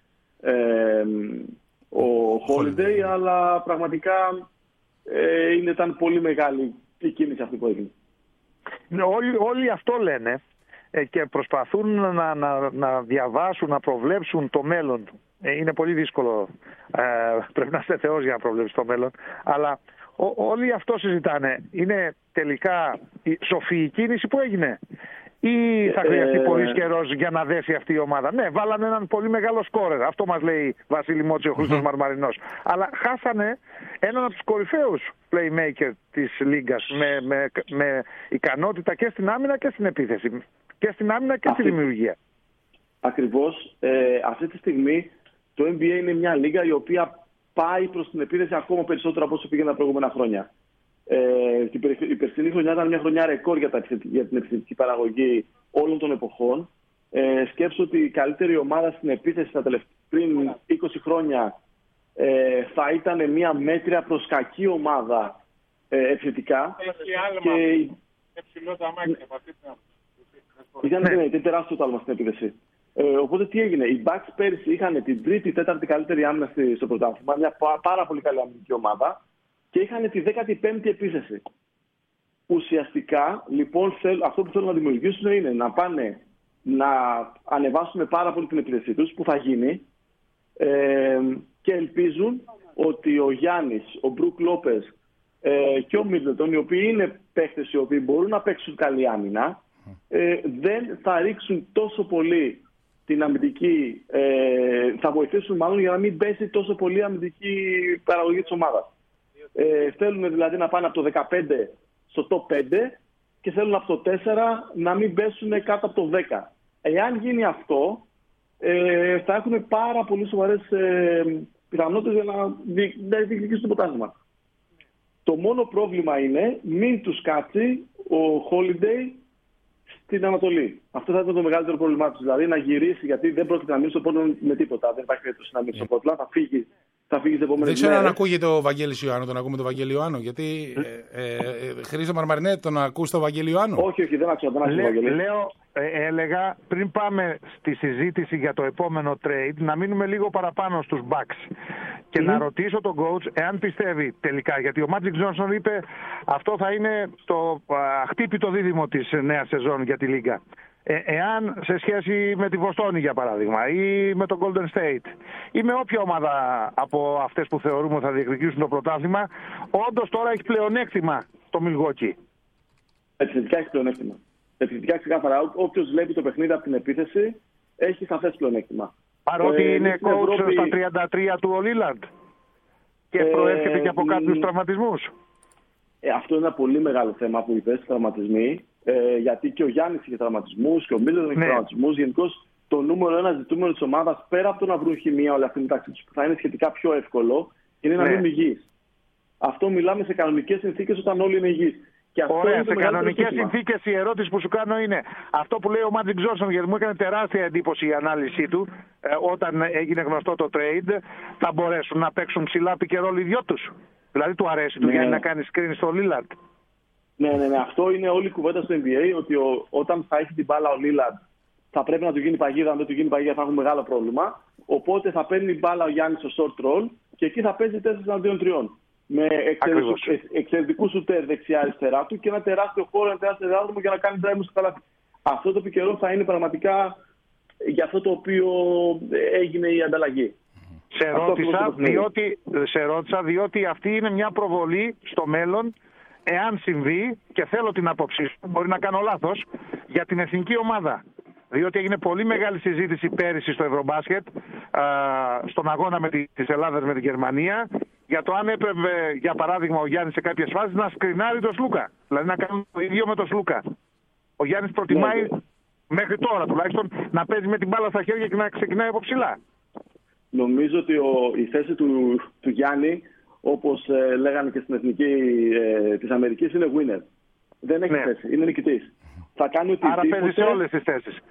ο Holiday, αλλά πραγματικά ήταν πολύ μεγάλη η κίνηση αυτή που έγινε. Όλοι αυτό λένε και προσπαθούν να διαβάσουν, να προβλέψουν το μέλλον του. Είναι πολύ δύσκολο, πρέπει να είστε Θεός για να προβλέψει το μέλλον, αλλά όλοι αυτό συζητάνε. Είναι τελικά η σοφή κίνηση που έγινε ή θα χρειαστεί πολύ καιρός για να δέσει αυτή η ομάδα? Ναι, βάλανε έναν πολύ μεγάλο σκόρερ, αυτό μας λέει Βασίλη Μότση, ο Χρήστος Μαρμαρινός, αλλά χάσανε έναν από τους κορυφαίους playmaker της Λίγκας με ικανότητα και στην άμυνα και στην επίθεση, και στην άμυνα και στη δημιουργία. Ακριβώς. Αυτή τη στιγμή το NBA είναι μια λίγα η οποία πάει προς την επίθεση ακόμα περισσότερο από όσο πήγαινε τα προηγούμενα χρόνια. Η περσινή χρονιά ήταν μια χρονιά ρεκόρ για την επιθετική παραγωγή όλων των εποχών. Σκέψου ότι η καλύτερη ομάδα στην επίθεση πριν 20 χρόνια θα ήταν μια μέτρια προς κακή ομάδα επιθετικά. Ήταν τεράστιο το άλμα στην επίθεση. Οπότε τι έγινε? Οι Bucks πέρυσι είχαν την τρίτη, τέταρτη καλύτερη άμυνα στο πρωτάθλημα, μια πάρα πολύ καλή αμυντική ομάδα, και είχαν τη 15η επίθεση. Ουσιαστικά, λοιπόν, αυτό που θέλουν να δημιουργήσουν είναι να πάνε να ανεβάσουν πάρα πολύ την επίθεσή τους, που θα γίνει, και ελπίζουν ότι ο Γιάννης, ο Μπρουκ Λόπες και ο Μίτλετον, οι οποίοι είναι παίχτες οι οποίοι μπορούν να παίξουν καλή άμυνα, δεν θα ρίξουν τόσο πολύ την αμυντική, θα βοηθήσουν μάλλον για να μην πέσει τόσο πολύ η αμυντική παραγωγή της ομάδας. Θέλουν δηλαδή να πάνε από το 15 στο top 5 και θέλουν από το 4 να μην πέσουν κάτω από το 10. Εάν γίνει αυτό, θα έχουν πάρα πολύ σοβαρές πιθανότητες για να διεκδικήσουν το πρωτάθλημα. Το μόνο πρόβλημα είναι μην τους κάτσει ο Holiday στην Ανατολή. Αυτό θα ήταν το μεγαλύτερο πρόβλημά του. Δηλαδή να γυρίσει, γιατί δεν πρόκειται να μείνει στο Πόρτλαντ με τίποτα. Δεν υπάρχει περίπτωση να μείνει στο Πόρτλαντ. Θα φύγει στις επόμενες μέρες. Δεν ξέρω αν ακούγεται ο Βαγγέλης Ιωάννου, τον ακούμε τον Βαγγέλη Ιωάννου. Γιατί Χρήστο Μαρμαρινέ, τον ακούς τον Βαγγέλη Ιωάννου? Όχι, δεν άκουσα τον Βαγγέλη. Έλεγα πριν πάμε στη συζήτηση για το επόμενο trade, να μείνουμε λίγο παραπάνω στους Bucks και να ρωτήσω τον coach εάν πιστεύει τελικά, γιατί ο Magic Johnson είπε αυτό θα είναι το χτύπητο δίδυμο της νέας σεζόν για τη Λίγκα. Εάν σε σχέση με τη Βοστόνη για παράδειγμα ή με τον Golden State ή με όποια ομάδα από αυτές που θεωρούμε ότι θα διεκδικήσουν το πρωτάθλημα, όντως τώρα έχει πλεονέκτημα το Milwaukee? Επιθετικά έχει πλεονέκτημα. Επιθετικά ξεκάθαρα. Όποιος βλέπει το παιχνίδι από την επίθεση έχει σαφές πλεονέκτημα. Παρότι είναι coach στα 33 του ο Lillard και προέρχεται και από κάποιους τραυματισμούς. Αυτό είναι ένα πολύ μεγάλο θέμα που είπες, τραυματισμοί. Γιατί και ο Γιάννης είχε τραυματισμούς και ο Μίτλετον είχε τραυματισμούς. Γενικώς το νούμερο ένα ζητούμενο της ομάδας, πέρα από το να βρουν χημεία όλοι αυτοί μεταξύ τους, που θα είναι σχετικά πιο εύκολο, είναι να μείνουν υγιείς. Αυτό μιλάμε σε κανονικές συνθήκες όταν όλοι είναι υγιείς. Ωραία, σε κανονικές συνθήκες η ερώτηση που σου κάνω είναι αυτό που λέει ο Μάτζικ Τζόνσον, γιατί μου έκανε τεράστια εντύπωση η ανάλυση του όταν έγινε γνωστό το trade. Θα μπορέσουν να παίξουν ψηλά pick-and-roll οι δυο τους? Δηλαδή του αρέσει του Γιάννη να κάνει screen στο Lillard? Ναι. Αυτό είναι όλη η κουβέντα στο NBA, ότι όταν θα έχει την μπάλα ο Lillard θα πρέπει να του γίνει παγίδα. Αν δεν του γίνει παγίδα θα έχουν μεγάλο πρόβλημα. Οπότε θα παίρνει μπάλα ο Γιάννης στο short roll και εκεί θα παίζει 4-2-3. Με εξαιρετικού σουτέρ δεξιά-αριστερά του και ένα τεράστιο χώρο, ένα τεράστιο διάδρομο για να κάνει drive στο καλάθι. Αυτό το pick-and-roll θα είναι πραγματικά για αυτό το οποίο έγινε η ανταλλαγή. Σε ρώτησα διότι αυτή είναι μια προβολή στο μέλλον, εάν συμβεί, και θέλω την άποψή σου, μπορεί να κάνω λάθος, για την εθνική ομάδα. Διότι έγινε πολύ μεγάλη συζήτηση πέρυσι στο Ευρωμπάσκετ, στον αγώνα της Ελλάδας με την Γερμανία, για το αν έπρεπε, για παράδειγμα, ο Γιάννης σε κάποιες φάσεις να σκρινάρει τον Σλούκα. Δηλαδή να κάνει το ίδιο με τον Σλούκα. Ο Γιάννης προτιμάει, μέχρι τώρα τουλάχιστον, να παίζει με την μπάλα στα χέρια και να ξεκινάει από ψηλά. Νομίζω ότι η θέση του Γιάννη, όπως λέγανε και στην εθνική της Αμερικής, είναι winner. Δεν έχει θέση, είναι νικητής. Θα κάνει οτιδήποτε. Άρα παίζει σε όλες τις θέσεις.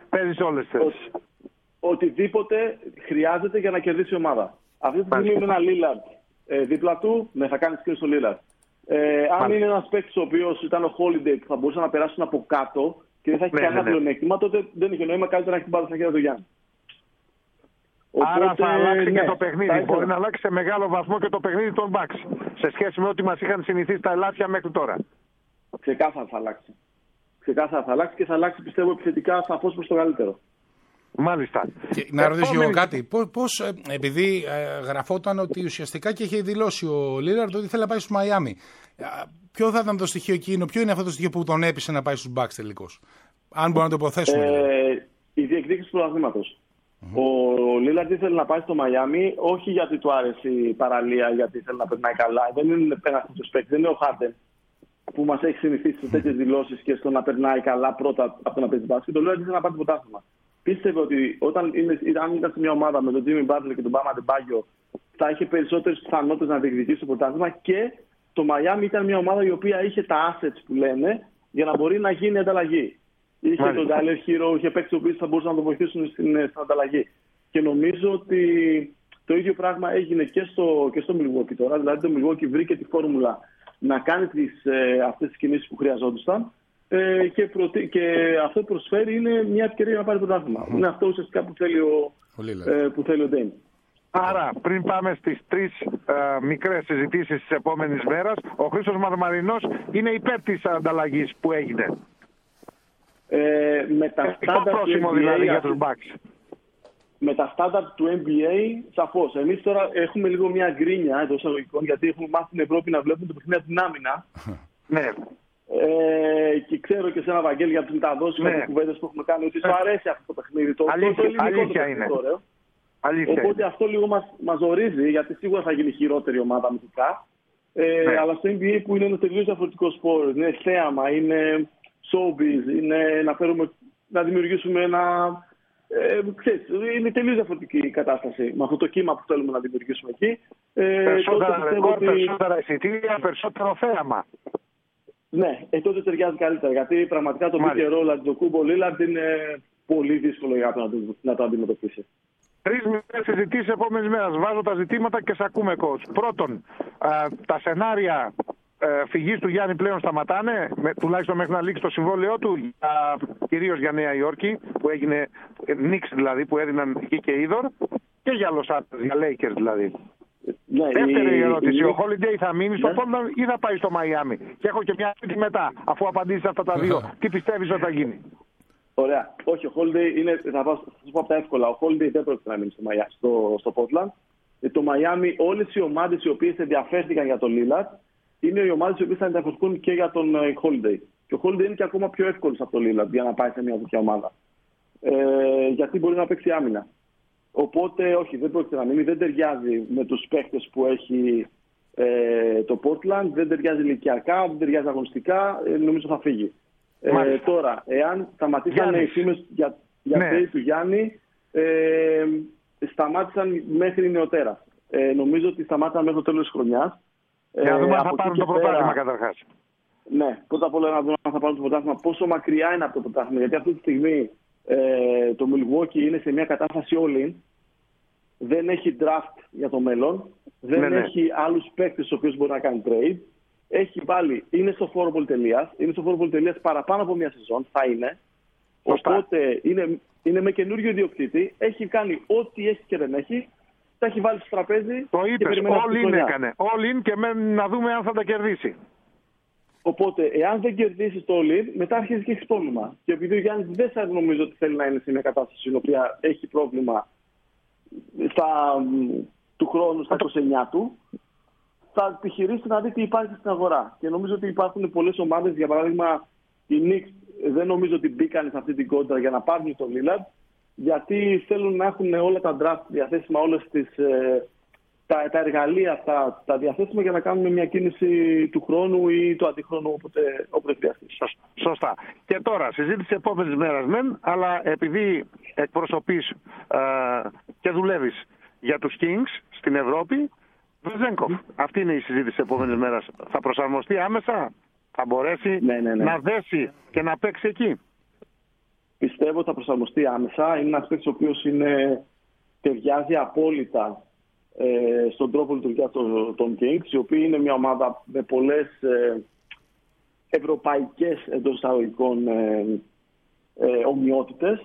Οτιδήποτε χρειάζεται για να κερδίσει η ομάδα. Αυτή τη στιγμή είναι ένα Lillard δίπλα του, θα κάνει screen στο Lillard. Αν είναι ένας παίκτης ο οποίος ήταν ο Holiday που θα μπορούσε να περάσουν από κάτω και δεν θα έχει κανένα πλεονέκτημα, τότε δεν είχε νόημα, καλύτερα να έχει την μπάλα στα χέρια του Γιάννη. Άρα θα αλλάξει και το παιχνίδι. Μπορεί να αλλάξει σε μεγάλο βαθμό και το παιχνίδι των Bucks σε σχέση με ό,τι μας είχαν συνηθίσει τα ελάφια μέχρι τώρα. Ξεκάθαρα θα αλλάξει. Και θα αλλάξει, πιστεύω, επιθετικά σαφώς προς το καλύτερο. Μάλιστα. Και να ρωτήσω εγώ κάτι. Πώς, επειδή γραφόταν ότι ουσιαστικά και είχε δηλώσει ο Lillard ότι θέλει να πάει στο Μαϊάμι. Ποιο θα ήταν το στοιχείο εκείνο, ποιο είναι αυτό το στοιχείο που τον έπεισε να πάει στους Bucks τελικώς? Αν μπορούμε να το υποθέσουμε. Η διεκδίκηση του πρωταθλήματος. Ο Lillard ήθελε να πάει στο Μαϊάμι, όχι γιατί του άρεσε η παραλία, γιατί ήθελε να περνάει καλά. Δεν είναι ένα τέτοιο παίκτη, δεν είναι ο Harden που μας έχει συνηθίσει σε τέτοιες δηλώσεις και στο να περνάει καλά πρώτα από το να παίζει μπάσκετ. Το Lillard ήθελε να πάρει το πρωτάθλημα. Πίστευε ότι αν ήταν σε μια ομάδα με τον Jimmy Butler και τον Bam Adebayo, θα είχε περισσότερες πιθανότητες να διεκδικήσει το πρωτάθλημα, και το Miami ήταν μια ομάδα η οποία είχε τα assets που λένε για να μπορεί να γίνει ανταλλαγή. Είχε τον Tyler Hero, είχε παίκτες που θα μπορούσαν να τον βοηθήσουν στην ανταλλαγή. Και νομίζω ότι το ίδιο πράγμα έγινε και στο Milwaukee τώρα. Δηλαδή το Milwaukee βρήκε τη φόρμουλα να κάνει αυτές τις κινήσεις που χρειαζόντουσαν. Και αυτό που προσφέρει είναι μια ευκαιρία να πάρει το πρωτάθλημα. Είναι αυτό ουσιαστικά που θέλει ο Ντέιν. Άρα, πριν πάμε στις τρεις μικρές συζητήσεις της επόμενης μέρας, ο Χρήστος Μαρμαρινός είναι υπέρ της ανταλλαγής που έγινε. Με τα στάνταρ του NBA, δηλαδή για τους Bucks. Με τα στάνταρ του NBA, σαφώς. Εμείς τώρα έχουμε λίγο μια γκρίνια εντός εισαγωγικών, γιατί έχουμε μάθει στην Ευρώπη να βλέπουμε το παιχνίδι από την άμυνα. Ναι. Και ξέρω και σε ένα Βαγγέλη για να τα δώσει με τις κουβέντες που έχουμε κάνει, ότι σου αρέσει αυτό το παιχνίδι. Αλήθεια είναι. Οπότε αυτό λίγο μας ζορίζει, γιατί σίγουρα θα γίνει χειρότερη ομάδα αμυντικά. Αλλά στο NBA που είναι ένα τελείως διαφορετικό σπορ, είναι θέαμα, είναι showbiz, είναι να δημιουργήσουμε ένα. Είναι τελείως διαφορετική η κατάσταση με αυτό το κύμα που θέλουμε να δημιουργήσουμε εκεί. Περισσότερα εισιτήρια, περισσότερο θέαμα. Ναι, τότε ταιριάζει καλύτερα. Γιατί πραγματικά το pick-and-roll Αντζοκούμπο Lillard είναι πολύ δύσκολο για να το αντιμετωπίσει. Τρεις μικρές συζητήσεις επόμενης μέρας. Βάζω τα ζητήματα και σε ακούμε, coach. Πρώτον, τα σενάρια φυγής του Γιάννη πλέον σταματάνε, τουλάχιστον μέχρι να λήξει το συμβόλαιό του, κυρίως για Νέα Υόρκη, που έγινε Knicks δηλαδή, που έδιναν εκεί και είδωρ, και για Los Angeles, για Lakers δηλαδή. Ναι, δεύτερη ερώτηση. Ο Holiday θα μείνει στο Portland ή θα πάει στο Miami? Και έχω και μια ερώτηση μετά, αφού απαντήσεις αυτά τα δύο. Τι πιστεύεις ότι θα γίνει? Ωραία. Όχι, ο Holiday θα σου πω από τα εύκολα. Ο Holiday δεν πρόκειται να μείνει στο Portland. Το Miami, όλες οι ομάδες οι οποίες ενδιαφέρθηκαν για τον Lillard είναι οι ομάδες οι οποίες θα ενδιαφερθούν και για τον Holiday. Και ο Holiday είναι και ακόμα πιο εύκολος από τον Lillard για να πάει σε μια τέτοια ομάδα. Γιατί μπορεί να παίξει άμυνα. Οπότε, όχι, δεν πρόκειται να μείνει. Δεν ταιριάζει με τους παίχτες που έχει το Portland. Δεν ταιριάζει ηλικιακά, δεν ταιριάζει αγωνιστικά. Νομίζω θα φύγει. Τώρα, εάν σταματήσαν οι φήμες για θέση του Γιάννη, σταμάτησαν μέχρι νεοτέρα. Νομίζω ότι σταμάτησαν μέχρι το τέλος της χρονιάς. Για να δούμε αν θα πάρουν το πρωτάθλημα καταρχάς. Ναι, πρώτα απ' όλα να δούμε αν θα πάρουν το πρωτάθλημα, πόσο μακριά είναι από το πρωτάθλημα. Γιατί αυτή τη στιγμή το Milwaukee είναι σε μια κατάσταση all-in. Δεν έχει draft για το μέλλον. Δεν έχει άλλους παίκτες στους οποίους μπορεί να κάνει trade. Έχει βάλει, είναι στο φόρο πολυτελείας. Είναι στο φόρο πολυτελείας παραπάνω από μια σεζόν. Θα είναι. Σωστά. Οπότε είναι με καινούριο ιδιοκτήτη. Έχει κάνει ό,τι έχει και δεν έχει. Τα έχει βάλει στο τραπέζι. Το είπες, all-in έκανε. All-in και να δούμε αν θα τα κερδίσει. Οπότε, εάν δεν κερδίσει το all-in, μετά αρχίζει και έχει πρόβλημα. Και επειδή ο Γιάννης δεν θα νομίζω ότι θέλει να είναι σε μια κατάσταση στην οποία έχει πρόβλημα του χρόνου, στα 29 του, θα επιχειρήσει να δει τι υπάρχει στην αγορά. Και νομίζω ότι υπάρχουν πολλές ομάδες, για παράδειγμα, οι Knicks δεν νομίζω ότι μπήκαν σε αυτή την κόντρα για να πάρουν τον Lillard, γιατί θέλουν να έχουν όλα τα draft διαθέσιμα, όλες τα εργαλεία αυτά τα διαθέσιμα για να κάνουν μια κίνηση του χρόνου ή του αντιχρόνου όποτε χρειαστεί. Σωστά. Και τώρα, συζήτηση επόμενης μέρας μεν, αλλά επειδή εκπροσωπείς και δουλεύεις για τους Kings στην Ευρώπη, Βεζένκοφ, αυτή είναι η συζήτηση επόμενης μέρας. Θα προσαρμοστεί άμεσα, θα μπορέσει να δέσει και να παίξει εκεί. Πιστεύω ότι θα προσαρμοστεί άμεσα. Είναι ένας παίκτης ο οποίος ταιριάζει απόλυτα στον τρόπο λειτουργίας των Kings, οι οποίοι είναι μια ομάδα με πολλές ευρωπαϊκές εντός εισαγωγικών ομοιότητες.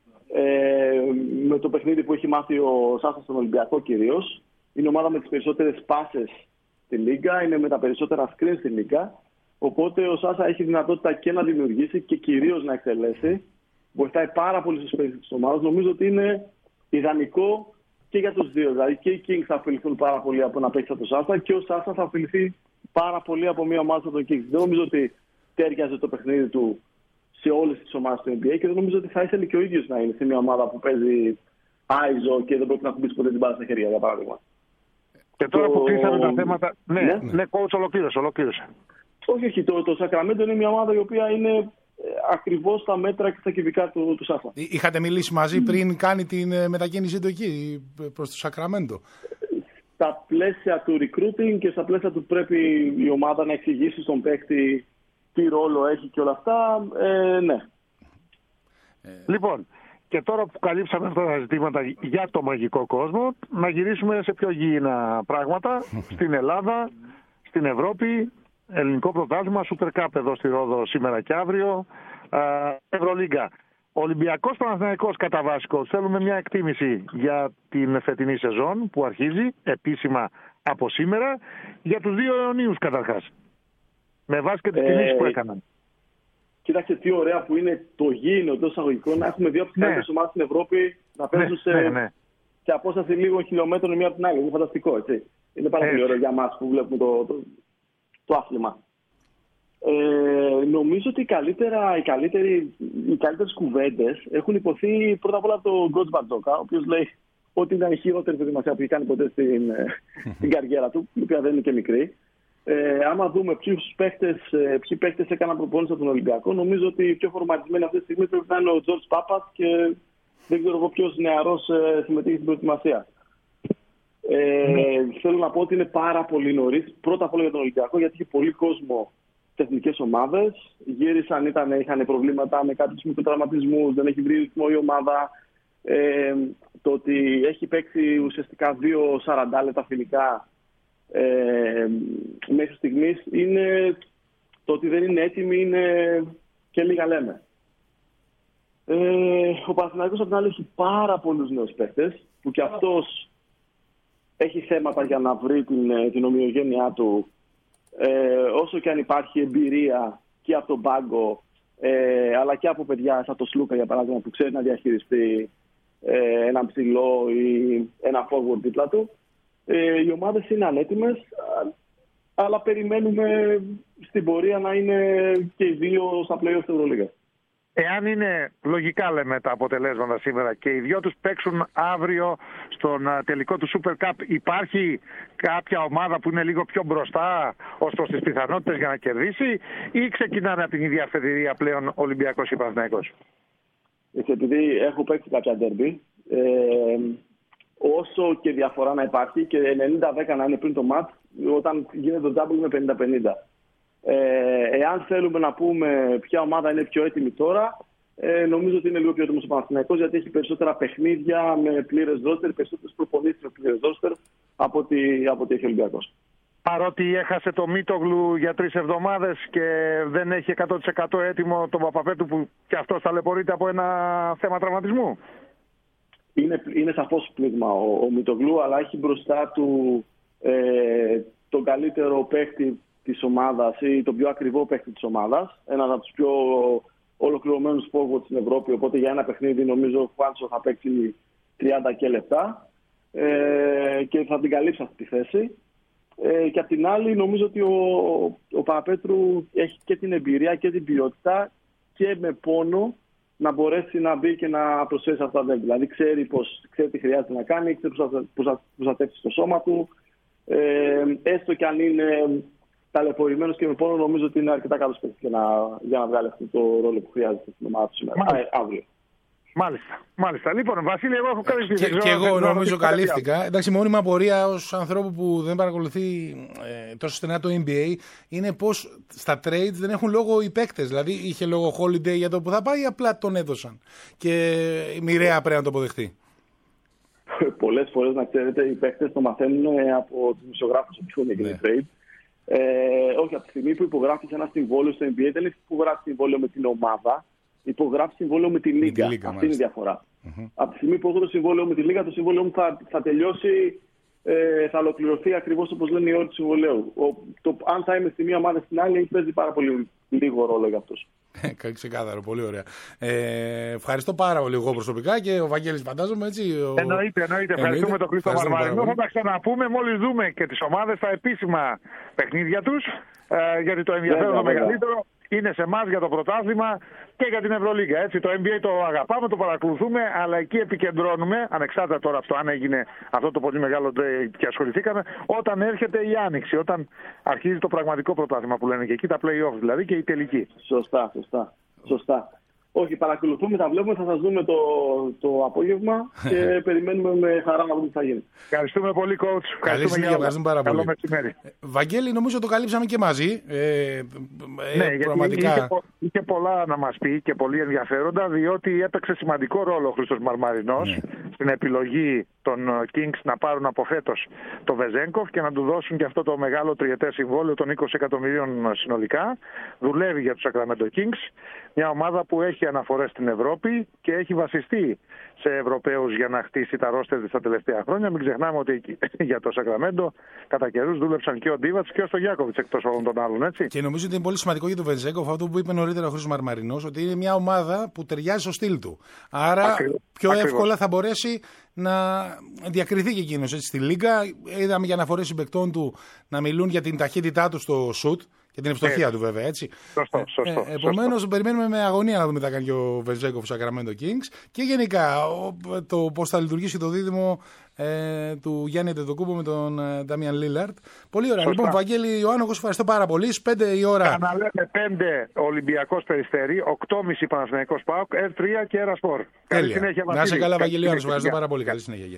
Με το παιχνίδι που έχει μάθει ο Σάσα στον Ολυμπιακό κυρίως. Είναι ομάδα με τις περισσότερες πάσες στη Λίγκα, είναι με τα περισσότερα screen στη Λίγκα. Οπότε ο Σάσα έχει δυνατότητα και να δημιουργήσει και κυρίως να εκτελέσει. Βοηθάει πάρα πολύ στους παίκτες της ομάδας. Νομίζω ότι είναι ιδανικό και για τους δύο. Δηλαδή και οι Kings θα ωφεληθούν πάρα πολύ από ένα παίκτη σαν τον Σάσα και ο Σάσα θα ωφεληθεί πάρα πολύ από μια ομάδα σαν τον Kings. Δεν νομίζω ότι τέριαζε το παιχνίδι του σε όλες τις ομάδες του NBA και δεν νομίζω ότι θα ήθελε και ο ίδιος να είναι σε μια ομάδα που παίζει άιζο και δεν μπορεί να κουμπίσει ποτέ την μπάλα στα χέρια, για παράδειγμα. Και τώρα που κλείσαμε τα θέματα. Ναι, coach, ολοκλήρωσε. Όχι. Το Σακραμέντο είναι μια ομάδα η οποία είναι ακριβώς στα μέτρα και στα κυβικά του Σάσα. Είχατε μιλήσει μαζί πριν κάνει την μετακίνησή του εκεί προς το Σακραμέντο? Στα πλαίσια του recruiting και στα πλαίσια του πρέπει η ομάδα να εξηγήσει στον παίκτη τι ρόλο έχει και όλα αυτά, ναι. Λοιπόν, και τώρα που καλύψαμε αυτά τα ζητήματα για το μαγικό κόσμο, να γυρίσουμε σε πιο γήινα πράγματα στην Ελλάδα, στην Ευρώπη. Ελληνικό πρωτάθλημα, Super Cup εδώ στη Ρόδο σήμερα και αύριο, Ευρωλίγκα. Ολυμπιακός Παναθηναϊκός κατά βάσικο. Θέλουμε μια εκτίμηση για την φετινή σεζόν που αρχίζει επίσημα από σήμερα, για τους δύο αιωνίους καταρχάς. Με βάση και τις κινήσεις που έκαναν. Κοίταξε τι ωραία που είναι το γήινο εντός εισαγωγικών να έχουμε δύο από τις καλύτερες ομάδες στην Ευρώπη να παίζουν σε απόσταση λίγων χιλιόμετρων η μία από την άλλη. Είναι φανταστικό, έτσι. Είναι πάρα πολύ ωραίο για εμάς που βλέπουμε το άθλημα. Νομίζω ότι οι καλύτερες κουβέντες έχουν υποθεί πρώτα απ' όλα από τον Γκοτς Μπαρτζόκα, ο οποίος λέει ότι ήταν η χειρότερη προετοιμασία που έχει κάνει ποτέ στην καριέρα του, η οποία δεν είναι και μικρή. Άμα δούμε ποιοι παίκτες έκαναν προπόνηση από τον Ολυμπιακό, νομίζω ότι οι πιο φορματισμένοι αυτή τη στιγμή πρέπει να είναι ο Τζορτζ Πάπας και δεν ξέρω εγώ ποιος νεαρός συμμετείχε στην προετοιμασία. Θέλω να πω ότι είναι πάρα πολύ νωρίς. Πρώτα απ' όλα για τον Ολυμπιακό, γιατί είχε πολύ κόσμο στις εθνικές ομάδες. Γύρισαν, είχαν προβλήματα με κάποιους μικροτραυματισμούς, δεν έχει βρει ρυθμό η ομάδα. Το ότι έχει παίξει ουσιαστικά 2 40 λεπτά φιλικά μέχρι στιγμής είναι το ότι δεν είναι έτοιμοι, είναι και λίγα λέμε. Ο Παναθηναϊκός απ' την άλλη έχει πάρα πολλούς νέους παίκτες που κι αυτός έχει θέματα για να βρει την ομοιογένειά του, όσο και αν υπάρχει εμπειρία και από τον πάγκο, αλλά και από παιδιά σαν το Σλούκα για παράδειγμα που ξέρει να διαχειριστεί ένα ψηλό ή ένα forward δίπλα του. Οι ομάδες είναι ανέτοιμες, αλλά περιμένουμε στην πορεία να είναι και οι δύο στα play-off της Ευρωλίγας. Εάν είναι λογικά λέμε τα αποτελέσματα σήμερα και οι δυο τους παίξουν αύριο στον τελικό του Super Cup, υπάρχει κάποια ομάδα που είναι λίγο πιο μπροστά ως προς τις πιθανότητες για να κερδίσει ή ξεκινάνε από την ίδια αφετηρία πλέον Ολυμπιακός και Παναθηναϊκός? Επειδή έχω παίξει κάποια ντέρμπι, όσο και διαφορά να υπάρχει και 90-10 να είναι πριν το μάτς, όταν γίνεται το double με 50-50. Εάν θέλουμε να πούμε ποια ομάδα είναι πιο έτοιμη τώρα, νομίζω ότι είναι λίγο πιο έτοιμος ο Παναθηναϊκός, γιατί έχει περισσότερα παιχνίδια με πλήρες ρόστερ, περισσότερες προπονήσεις με πλήρες ρόστερ από ότι έχει ο Ολυμπιακός. Παρότι έχασε το Μίτογλου για 3 εβδομάδες και δεν έχει 100% έτοιμο τον Παπαπέτρου, που και αυτός ταλαιπωρείται από ένα θέμα τραυματισμού. Είναι σαφώς πλήγμα ο Μίτογλου, αλλά έχει μπροστά του τον καλύτερο παίκτη της ομάδας ή τον πιο ακριβό παίκτη της ομάδας. Έναν από τους πιο ολοκληρωμένους forward στην Ευρώπη. Οπότε για ένα παιχνίδι νομίζω ο Χουάντσο θα παίξει 30 και λεπτά και θα την καλύψει αυτή τη θέση. Και απ' την άλλη νομίζω ότι ο Παπαπέτρου έχει και την εμπειρία και την ποιότητα και με πόνο να μπορέσει να μπει και να προσθέσει αυτά τα δέντρα. Δηλαδή ξέρει τι χρειάζεται να κάνει, ξέρει πώς θα προστατεύσει το σώμα του. Έστω και αν είναι ταλαιπωρημένος και με πόνο, νομίζω ότι είναι αρκετά καλός παίκτης για να βγάλει αυτό το ρόλο που χρειάζεται στην ομάδα του σήμερα. Αύριο. Μάλιστα. Λοιπόν, Βασίλη, εγώ έχω καλύφθει. Και εγώ νομίζω καλύφθηκα. Εντάξει, η μόνη απορία ως ανθρώπου που δεν παρακολουθεί τόσο στενά το NBA είναι πως στα trades δεν έχουν λόγο οι παίκτες. Δηλαδή, είχε λόγο Holiday για το που θα πάει ή απλά τον έδωσαν. Και μοιραία πρέπει να το αποδεχτεί. Πολλές φορές, να ξέρετε, οι παίκτες το μαθαίνουν από τους δημοσιογράφους που έχουν γίνει trade. Όχι, από τη στιγμή που υπογράφει ένα συμβόλαιο στο NBA, δεν έχει υπογράφει συμβόλαιο με την ομάδα. Υπογράφει συμβόλαιο με τη Λίγκα. Αυτή είναι η διαφορά. Από τη στιγμή που έχω το συμβόλαιο με τη Λίγκα, το συμβόλαιο μου θα τελειώσει, θα ολοκληρωθεί ακριβώς όπως λένε οι όροι του συμβολέου. Αν θα είμαι στη μία ομάδα στην άλλη, παίζει πάρα πολύ λίγο ρόλο για αυτός. Ξεκάθαρο, πολύ ωραία. Ευχαριστώ πάρα πολύ εγώ προσωπικά και ο Βαγγέλης, φαντάζομαι, έτσι. Εννοείται. Ευχαριστούμε τον Χρήστο Μαρμαρινό. Θα τα ξαναπούμε μόλις δούμε και τις ομάδες στα επίσημα παιχνίδια τους. Γιατί το ενδιαφέρον το μεγαλύτερο είναι σε εμάς για το πρωτάθλημα και για την Ευρωλίγκα. Έτσι, το NBA το αγαπάμε, το παρακολουθούμε, αλλά εκεί επικεντρώνουμε, ανεξάρτητα τώρα αυτό αν έγινε αυτό το πολύ μεγάλο trade και ασχοληθήκαμε, όταν έρχεται η Άνοιξη, όταν αρχίζει το πραγματικό πρωτάθλημα που λένε και εκεί, τα play-off δηλαδή και η τελική. Σωστά. Όχι, παρακολουθούμε, τα βλέπουμε, θα σας δούμε το απόγευμα και περιμένουμε με χαρά να δούμε τι θα γίνει. Ευχαριστούμε πολύ, coach. Ευχαριστούμε πάρα πολύ. Καλό μεσημέρι. Βαγγέλη, νομίζω το καλύψαμε και μαζί. Ναι, πραγματικά είχε πολλά να μας πει και πολύ ενδιαφέροντα, διότι έπαιξε σημαντικό ρόλο ο Χρήστος Μαρμαρινός στην επιλογή των Kings να πάρουν από φέτος το Βεζένκοφ και να του δώσουν και αυτό το μεγάλο τριετές συμβόλαιο των 20 εκατομμυρίων συνολικά. Δουλεύει για τους Sacramento Kings, μια ομάδα που έχει αναφορές στην Ευρώπη και έχει βασιστεί σε Ευρωπαίους για να χτίσει τα ρόστερ της τα τελευταία χρόνια. Μην ξεχνάμε ότι για το Σακραμέντο κατά καιρούς δούλεψαν και ο Ντίβατς και ο Στογιάκοβιτς εκτός όλων των άλλων. Έτσι. Και νομίζω ότι είναι πολύ σημαντικό για τον Βεζένκοφ αυτό που είπε νωρίτερα ο Χρήστος Μαρμαρινός, ότι είναι μια ομάδα που ταιριάζει στο στυλ του. Άρα πιο εύκολα θα μπορέσει να διακριθεί και εκείνος στη Λίγκα. Είδαμε για αναφορές συμπαικτών του να μιλούν για την ταχύτητά του στο σουτ. Και την ευστοχία του, βέβαια, έτσι. Σωστό. Επομένως, περιμένουμε με αγωνία να δούμε τι θα κάνει και ο Βεζένκοφ στο Sacramento Kings και γενικά το πώς θα λειτουργήσει το δίδυμο του Γιάννη Αντετοκούμπο με τον Ντάμιαν Λίλαρτ. Πολύ ωραία. Λοιπόν, Βαγγέλη Ιωάννου, εγώ σου ευχαριστώ πάρα πολύ. Στις 5 η ώρα. Αναλέμε 5 Ολυμπιακός Περιστέρι, 8.30 Παναθηναϊκός ΠΑΟΚ, R3 και Ερασπορ. Καλή συνέχεια, να είσαι καλά, Βαγγέλη Ιωάννου. Σου ευχαριστώ πάρα πολύ. Καλή συνέχεια.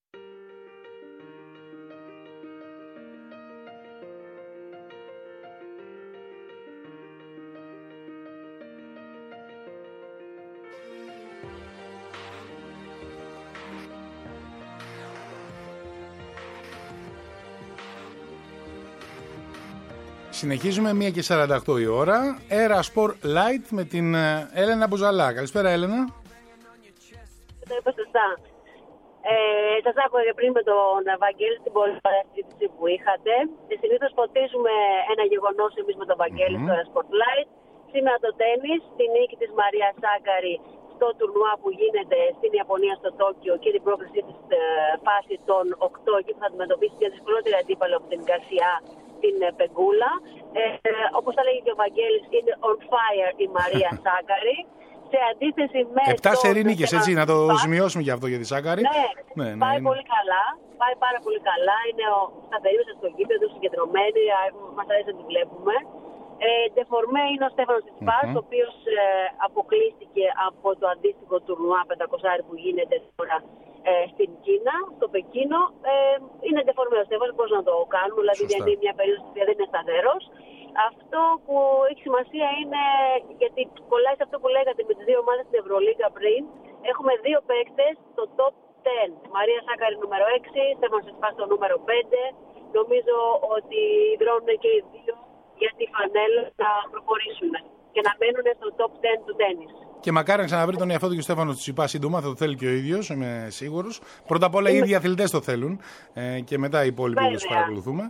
Συνεχίζουμε 1:48 η ώρα. Erasport Light με την Έλενα Μποζαλά. Καλησπέρα, Έλενα. Το είπα σωστά. Σας άκουγα πριν με τον Βαγγέλη στην πολύ ωραία συζήτηση που είχατε. Συνήθως ποτίζουμε ένα γεγονός εμείς με τον Βαγγέλη στο Erasport Light. Σήμερα το τένις, τη νίκη της Μαρία Σάκαρη στο τουρνουά που γίνεται στην Ιαπωνία στο Τόκιο και την πρόκληση της φάση των 8 και που θα αντιμετωπίσει μια δυσκολότερη αντίπαλο από την Γκαρσιά, την Πεγκούλα. Όπως θα λέγει και ο Βαγγέλης, είναι on fire η Μαρία Σάκαρη. Σε αντίθεση με 7 σερί νίκες, έτσι, να το σημειώσουμε για αυτό για τη Σάκαρη. Ναι, πάει πολύ καλά. Πάει πάρα πολύ καλά. Είναι σταθερή στο γήπεδο, συγκεντρωμένη. Μας αρέσει να τη βλέπουμε. Ντεφορμέ είναι ο Στέφανος Τσιτσιπάς, ο οποίος αποκλείστηκε από το αντίστοιχο τουρνουά 500 που γίνεται τώρα στην Κίνα, στο Πεκίνο. Είναι ντεφορμέ ο Στέφανος, πώς να το κάνουμε, δηλαδή είναι μια περίοδος που δεν είναι σταθερός. Αυτό που έχει σημασία είναι, γιατί κολλάει σε αυτό που λέγατε με τις δύο ομάδες στην Ευρωλίγκα πριν, έχουμε δύο παίκτες στο top 10. Μαρία Σάκαρη νούμερο 6, Στέφανος Τσιτσιπάς το νούμερο 5. Νομίζω ότι υδρώνουν και οι δύο για τη φανέλα να προχωρήσουν και να μένουν στο top 10 του τένις. Και μακάρι να ξαναβρει τον εαυτό του και ο Στέφανος Τσιτσιπάς σύντομα, θα το θέλει και ο ίδιος, είμαι σίγουρος. Πρώτα απ' όλα οι ίδιοι αθλητές το θέλουν και μετά οι υπόλοιποι τους παρακολουθούμε.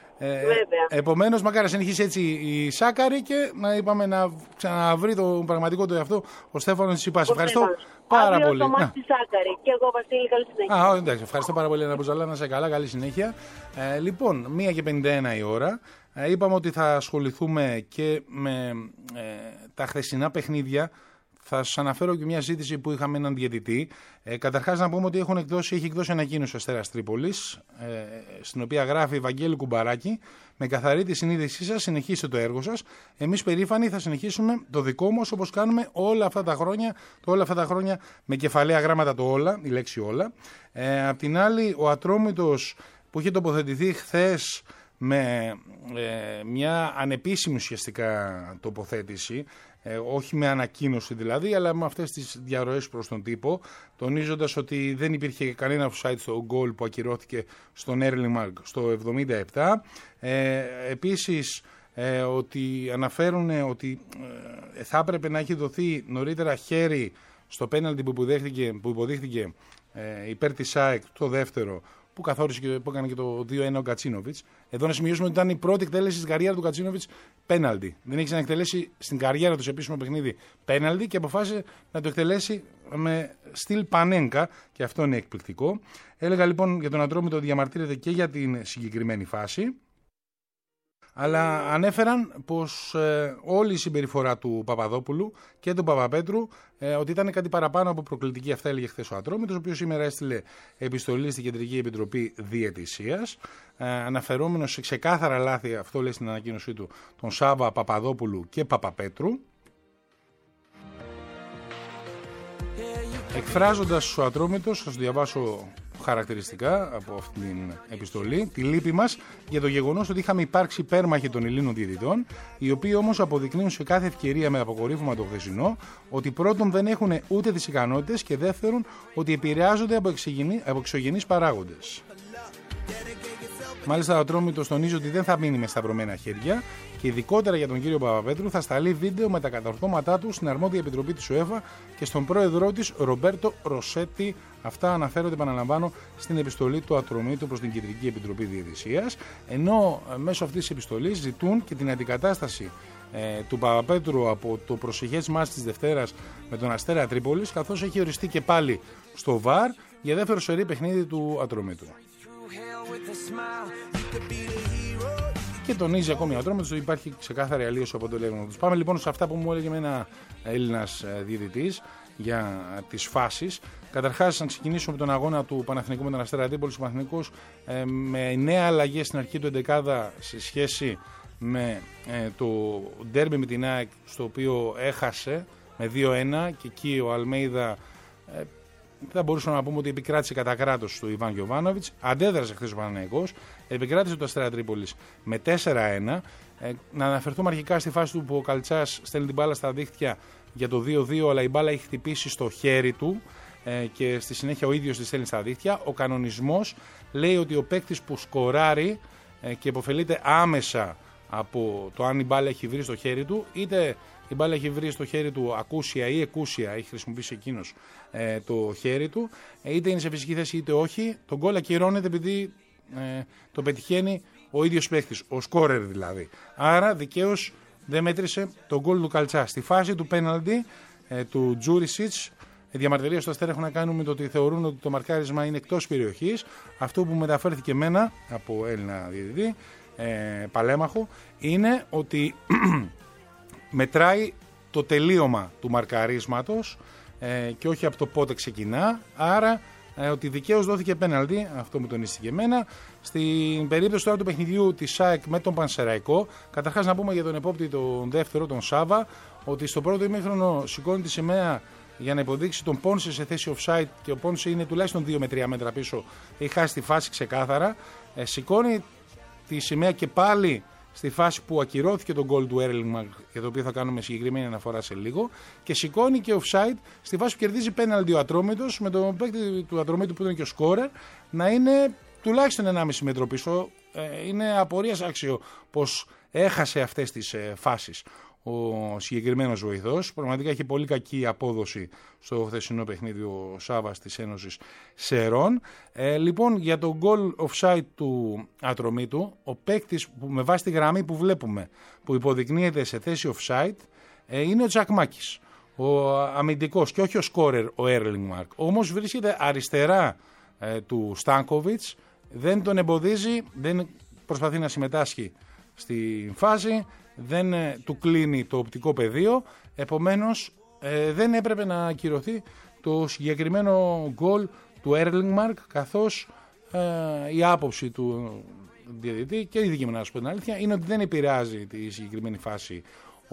Επομένως, μακάρι να συνεχίσει έτσι η Σάκαρη και να ξαναβρει τον πραγματικό του εαυτό ο Στέφανος Τσιτσιπάς. Ευχαριστώ πάρα πολύ. Και εγώ, Βασίλη, καλή συνέχεια. Εντάξει, ευχαριστώ πάρα πολύ, Ανna Μπουζαλά, να είσαι καλά, καλή συνέχεια. Λοιπόν, 1:51 η ώρα. Είπαμε ότι θα ασχοληθούμε και με τα χθεσινά παιχνίδια. Θα σας αναφέρω και μια ζήτηση που είχαμε έναν διαιτητή. Καταρχάς να πούμε ότι έχει εκδώσει ανακοίνωση ο Αστέρας Τρίπολης, στην οποία γράφει Βαγγέλη Κουμπαράκη, με καθαρή τη συνείδησή σας, συνεχίστε το έργο σας. Εμείς περήφανοι θα συνεχίσουμε το δικό μας, όπως κάνουμε όλα αυτά τα χρόνια, με κεφαλαία γράμματα το όλα, η λέξη όλα. Απ' την άλλη, ο Ατρόμητος που είχε τοποθετηθεί χθες με μια ανεπίσημη ουσιαστικά τοποθέτηση, όχι με ανακοίνωση δηλαδή, αλλά με αυτές τις διαρροές προς τον τύπο, τονίζοντας ότι δεν υπήρχε κανένα offside στο γκολ που ακυρώθηκε στον Έρλινγκ στο 77. Επίσης, ότι αναφέρουν ότι θα έπρεπε να έχει δοθεί νωρίτερα χέρι στο πέναλτι που υποδείχθηκε υπέρ της ΑΕΚ, το δεύτερο, που καθόρισε και που έκανε και το 2-1 ο Γκατσίνοβιτς. Εδώ να σημειώσουμε ότι ήταν η πρώτη εκτέλεση στην καριέρα του Γκατσίνοβιτς πέναλτι. Δεν έχει ξαναεκτελέσει στην καριέρα του σε επίσημο παιχνίδι πέναλτι και αποφάσισε να το εκτελέσει με στυλ Πανένκα, και αυτό είναι εκπληκτικό. Έλεγα λοιπόν για τον Ατρόμητο ότι διαμαρτύρεται και για την συγκεκριμένη φάση. Αλλά ανέφεραν πως όλη η συμπεριφορά του Παπαδόπουλου και του Παπαπέτρου ότι ήταν κάτι παραπάνω από προκλητική. Αυτά έλεγε χθες ο Ατρόμητος, ο οποίος σήμερα έστειλε επιστολή στην Κεντρική Επιτροπή Διαιτησίας, αναφερόμενος σε ξεκάθαρα λάθη, αυτό λέει στην ανακοίνωσή του, τον Σάβα, Παπαδόπουλου και Παπαπέτρου. Εκφράζοντας ο Ατρόμητος, θα σας διαβάσω χαρακτηριστικά από αυτήν την επιστολή, τη λύπη μας για το γεγονός ότι είχαμε υπάρξει υπέρμαχοι των Ελλήνων διαιτητών, οι οποίοι όμως αποδεικνύουν σε κάθε ευκαιρία με αποκορύφωμα το χθεσινό ότι πρώτον δεν έχουν ούτε τις ικανότητες και δεύτερον ότι επηρεάζονται από εξωγενείς παράγοντες. Μάλιστα, ο Ατρόμητος τονίζει ότι δεν θα μείνει με σταυρωμένα χέρια και ειδικότερα για τον κύριο Παπαπέτρου θα σταλεί βίντεο με τα κατορθώματά του στην αρμόδια επιτροπή της UEFA και στον πρόεδρό της Ρομπέρτο Ροσέτη. Αυτά αναφέρονται, επαναλαμβάνω, στην επιστολή του Ατρομήτου προς την Κεντρική Επιτροπή Διαιτησίας, ενώ μέσω αυτής της επιστολής ζητούν και την αντικατάσταση του Παπαπέτρου από το προσεχές μάτς της Δευτέρας με τον Αστέρα Τρίπολης, καθώς έχει οριστεί και πάλι στο ΒΑΡ για δεύτερο σερί παιχνίδι του Ατρομήτου. Και τονίζει ακόμη ο Ατρόμητος ότι υπάρχει ξεκάθαρη αλλίωση από το λέγοντα του. Πάμε λοιπόν σε αυτά που μου έλεγε ένα Έλληνας διαιτητής για τις φάσεις. Καταρχάς, να ξεκινήσουμε με τον αγώνα του Παναθηναϊκού με τον Αστέρα Τρίπολης. Ο Παναθηναϊκός με 9 αλλαγές στην αρχή του 11 σε σχέση με το ντέρμπι με την ΑΕΚ, στο οποίο έχασε με 2-1, και εκεί ο Αλμέιδα θα μπορούσαμε να πούμε ότι επικράτησε κατά κράτος του Ιβάν Γιοβάνοβιτς. Αντέδρασε χθες ο Παναθηναϊκός, επικράτησε το Αστέρα Τρίπολης με 4-1. Να αναφερθούμε αρχικά στη φάση του που ο Καλτσάς στέλνει την μπάλα στα δίχτυα για το 2-2, αλλά η μπάλα έχει χτυπήσει στο χέρι του και στη συνέχεια ο ίδιος τη στέλνει στα δίχτυα. Ο κανονισμός λέει ότι ο παίκτης που σκοράρει και υποφελείται άμεσα από το αν η μπάλα έχει βρει στο χέρι του, είτε η μπάλα έχει βρει στο χέρι του ακούσια ή εκούσια, έχει χρησιμοποιήσει εκείνος το χέρι του, είτε είναι σε φυσική θέση είτε όχι, το γκολ ακυρώνεται επειδή το πετυχαίνει ο ίδιος παίκτης, ο σκόρερ δηλαδή. Άρα δικαίως δεν μέτρησε το γκολ του Καλτσά. Στη φάση του πέναλτι του Τζούρισιτς, οι διαμαρτυρίες στο Αστέρα έχουν να κάνουν με το ότι θεωρούν ότι το μαρκάρισμα είναι εκτός περιοχής. Αυτό που μεταφέρθηκε εμένα από Έλληνα διαιτητή, παλέμαχο, είναι ότι μετράει το τελείωμα του μαρκαρίσματος και όχι από το πότε ξεκινά. Άρα ότι δικαίως δόθηκε πέναλτι, αυτό μου τονίστηκε εμένα. Στην περίπτωση τώρα του παιχνιδιού της ΑΕΚ με τον Πανσεραϊκό, καταρχάς να πούμε για τον επόπτη τον δεύτερο, τον Σάβα, ότι στο πρώτο ημίχρονο σηκώνει τη σημαία για να υποδείξει τον Πόνσε σε θέση offside και ο Πόνσε είναι τουλάχιστον 2 με 3 μέτρα πίσω, έχει χάσει τη φάση ξεκάθαρα. Σηκώνει τη σημαία και πάλι στη φάση που ακυρώθηκε τον γκολ του Έρλινγκ, για το οποίο θα κάνουμε συγκεκριμένη αναφορά σε λίγο, και σηκώνει και offside στη φάση που κερδίζει πέναλτι ο Ατρόμητος, με τον παίκτη του Ατρομήτου που ήταν και ο σκόρερ να είναι τουλάχιστον 1,5 μέτρο πίσω. Είναι απορίας άξιο πως έχασε αυτές τις φάσεις ο συγκεκριμένος βοηθός. Πραγματικά έχει πολύ κακή απόδοση στο χθεσινό παιχνίδι ο Σάβας της Ένωσης Σερών. Λοιπόν, για τον goal offside του Ατρομήτου, ο παίκτης που με βάση τη γραμμή που βλέπουμε που υποδεικνύεται σε θέση offside είναι ο Τζακμάκης, ο αμυντικός και όχι ο σκόρερ ο Έρλινγκ. Όμως βρίσκεται αριστερά του Στάνκοβιτς, δεν τον εμποδίζει, δεν προσπαθεί να συμμετάσχει στη φάση, δεν του κλείνει το οπτικό πεδίο, επομένως δεν έπρεπε να ακυρωθεί το συγκεκριμένο γκολ του Έρλινγκ, καθώς η άποψη του διαιτητή και η δική μου, να σου πω την αλήθεια, είναι ότι δεν επηρεάζει τη συγκεκριμένη φάση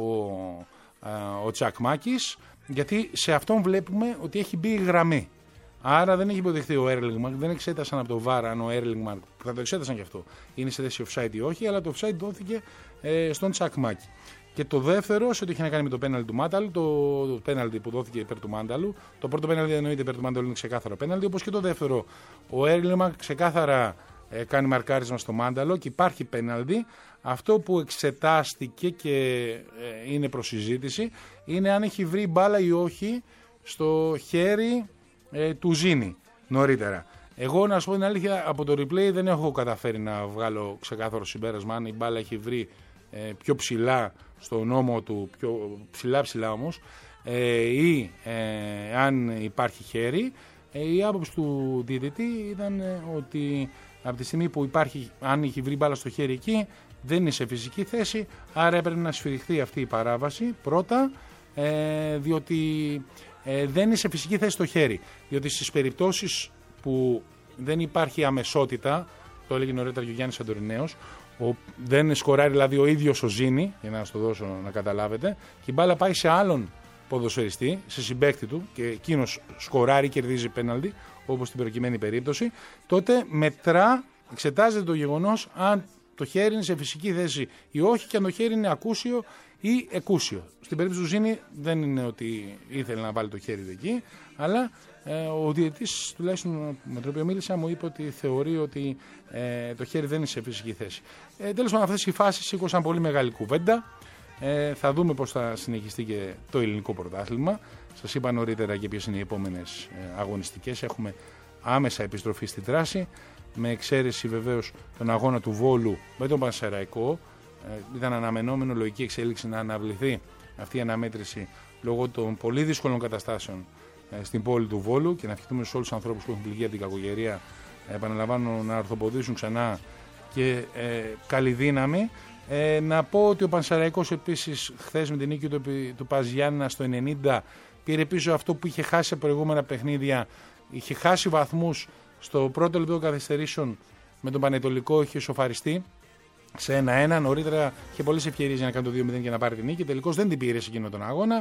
ο Τσακμάκης, γιατί σε αυτόν βλέπουμε ότι έχει μπει η γραμμή. Άρα δεν έχει υποδεχθεί ο Έρλινγκ, δεν εξέτασαν από το VAR αν ο Έρλινγκ, θα το εξέτασαν και αυτό, είναι σε θέση offside ή όχι, αλλά το offside δόθηκε στον Τσακμάκη. Και το δεύτερο, σε ό,τι είχε να κάνει με το πέναλτι του Μάνταλου, το πέναλτι που δόθηκε υπέρ του Μάνταλου, το πρώτο πέναλτι εννοείται υπέρ του Μάνταλου, είναι ξεκάθαρο πέναλτι, όπως και το δεύτερο. Ο Έρλινγκ ξεκάθαρα κάνει μαρκάρισμα στο Μάνταλο και υπάρχει πέναλτι. Αυτό που εξετάστηκε και είναι προς συζήτηση είναι αν έχει βρει μπάλα ή όχι στο χέρι του Ζήνη νωρίτερα. Εγώ, να σου πω την αλήθεια, από το replay δεν έχω καταφέρει να βγάλω ξεκάθαρο συμπέρασμα αν η μπάλα έχει βρει πιο ψηλά στον ώμο του, πιο ψηλά όμως, ή αν υπάρχει χέρι. Η άποψη του διαιτητή ήταν ότι από τη στιγμή που υπάρχει, αν έχει βρει μπάλα στο χέρι εκεί, δεν είναι σε φυσική θέση, άρα έπρεπε να σφυριχθεί αυτή η παράβαση πρώτα, διότι δεν είναι σε φυσική θέση το χέρι. Διότι στις περιπτώσεις που δεν υπάρχει αμεσότητα, το έλεγε νωρίτερα και ο Γιάννης Αντορινέος, δεν σκοράρει δηλαδή ο ίδιος ο Ζήνη, για να σας το δώσω να καταλάβετε, και η μπάλα πάει σε άλλον ποδοσφαιριστή, σε συμπαίκτη του, και εκείνος σκοράρει, κερδίζει πέναλτι, όπως στην προκειμένη περίπτωση, τότε μετρά, εξετάζεται το γεγονός αν το χέρι είναι σε φυσική θέση ή όχι, και αν το χέρι είναι ακούσιο ή εκούσιο. Στην περίπτωση του Ζήνη δεν είναι ότι ήθελε να βάλει το χέρι εκεί, αλλά ο διαιτητής, τουλάχιστον με τον οποίο μίλησα, μου είπε ότι θεωρεί ότι το χέρι δεν είναι σε φυσική θέση. Τέλος πάντων, αυτές οι φάσεις σήκωσαν πολύ μεγάλη κουβέντα. Θα δούμε πώς θα συνεχιστεί και το ελληνικό πρωτάθλημα. Σας είπα νωρίτερα και ποιες είναι οι επόμενες αγωνιστικές. Έχουμε άμεσα επιστροφή στη δράση, με εξαίρεση βεβαίως τον αγώνα του Βόλου με τον Πανσεραϊκό. Ήταν αναμενόμενο, λογική εξέλιξη να αναβληθεί αυτή η αναμέτρηση λόγω των πολύ δύσκολων καταστάσεων στην πόλη του Βόλου, και να ευχηθούμε σε όλους τους ανθρώπους που έχουν πληγεί από την κακοκαιρία, επαναλαμβάνω, να ορθοποδήσουν ξανά και καλή δύναμη. Να πω ότι ο Πανσεραϊκός επίσης χθες με την νίκη του Πας Γιάννηνα στο 90 πήρε πίσω αυτό που είχε χάσει σε προηγούμενα παιχνίδια. Είχε χάσει βαθμούς στο πρώτο λεπτό καθυστερήσεων με τον Πανετολικό, είχε σοφαριστεί σε 1-1. Νωρίτερα είχε πολλές ευκαιρίες για να κάνει το 2-0 και να πάρει την νίκη. Τελικώς δεν την πήρε σε εκείνο τον αγώνα.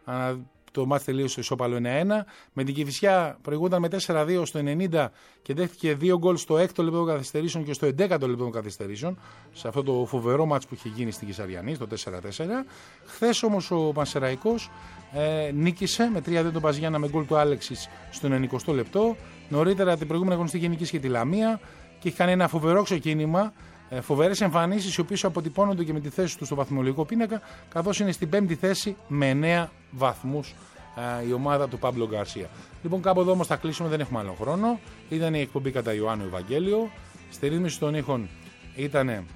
Το μάτς τελείωσε ισόπαλο 1-1. Με την Κηφισιά προηγούνταν με 4-2 στο 90 και δέχτηκε 2 γκολ στο 6ο λεπτό των καθυστερήσεων και στο 11ο λεπτό των καθυστερήσεων, σε αυτό το φοβερό μάτς που είχε γίνει στην Κυσαριανή, το 4-4. Χθες όμως ο Πανσεραϊκός νίκησε με 3-2 τον Πας Γιάννηνα με γκολ του Άλεξης στο 90ο λεπτό. Νωρίτερα την προηγούμενη αγωνιστική νίκησε και τη Λαμία και έχει κάνει ένα φοβερό ξεκίνημα. Φοβερές εμφανίσεις, οι οποίες αποτυπώνονται και με τη θέση του στο βαθμολογικό πίνακα, καθώς είναι στην 5η θέση με 9 βαθμούς η ομάδα του Πάμπλο Γκαρσία. Λοιπόν, κάπου εδώ όμως θα κλείσουμε, δεν έχουμε άλλο χρόνο. Ήταν η εκπομπή κατά Ιωάννου Ευαγγέλιο. Στη ρύθμιση των ήχων ήταν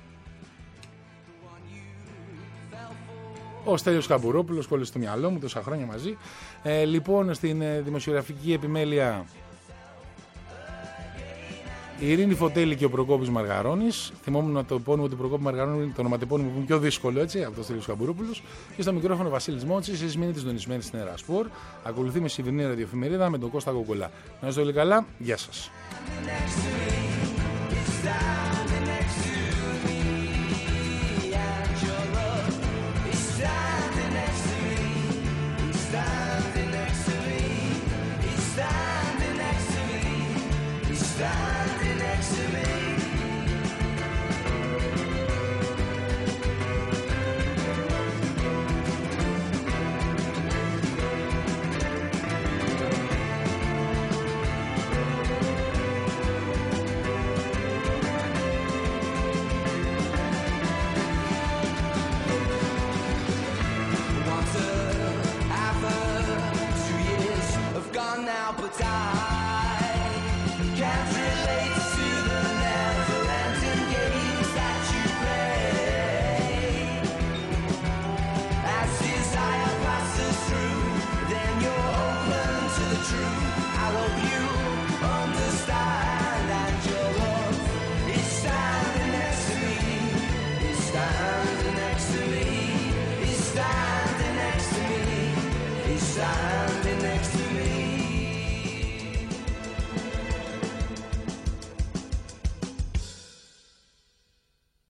ο Στέλιος Καμπουρόπουλος, κόλλησε στο μυαλό μου τόσα χρόνια μαζί. Λοιπόν, στην δημοσιογραφική επιμέλεια Η Ειρήνη Φωτέλη και ο Προκόπης Μαργαρώνης. Θυμόμουν το επώνυμο του Προκόπη Μαργαρώνη, το ονοματεπώνυμο που είναι πιο δύσκολο, έτσι, από το Στέλιος Καμπούροπουλος. Και στο μικρόφωνο Βασίλης Μότσης. Εσείς μείνετε συντονισμένοι στην Ερασπορ. Ακολουθεί με σημερινή ραδιοεφημερίδα με τον Κώστα Κογκολά. Να είστε όλοι καλά. Γεια σας. Standing next to me, he's standing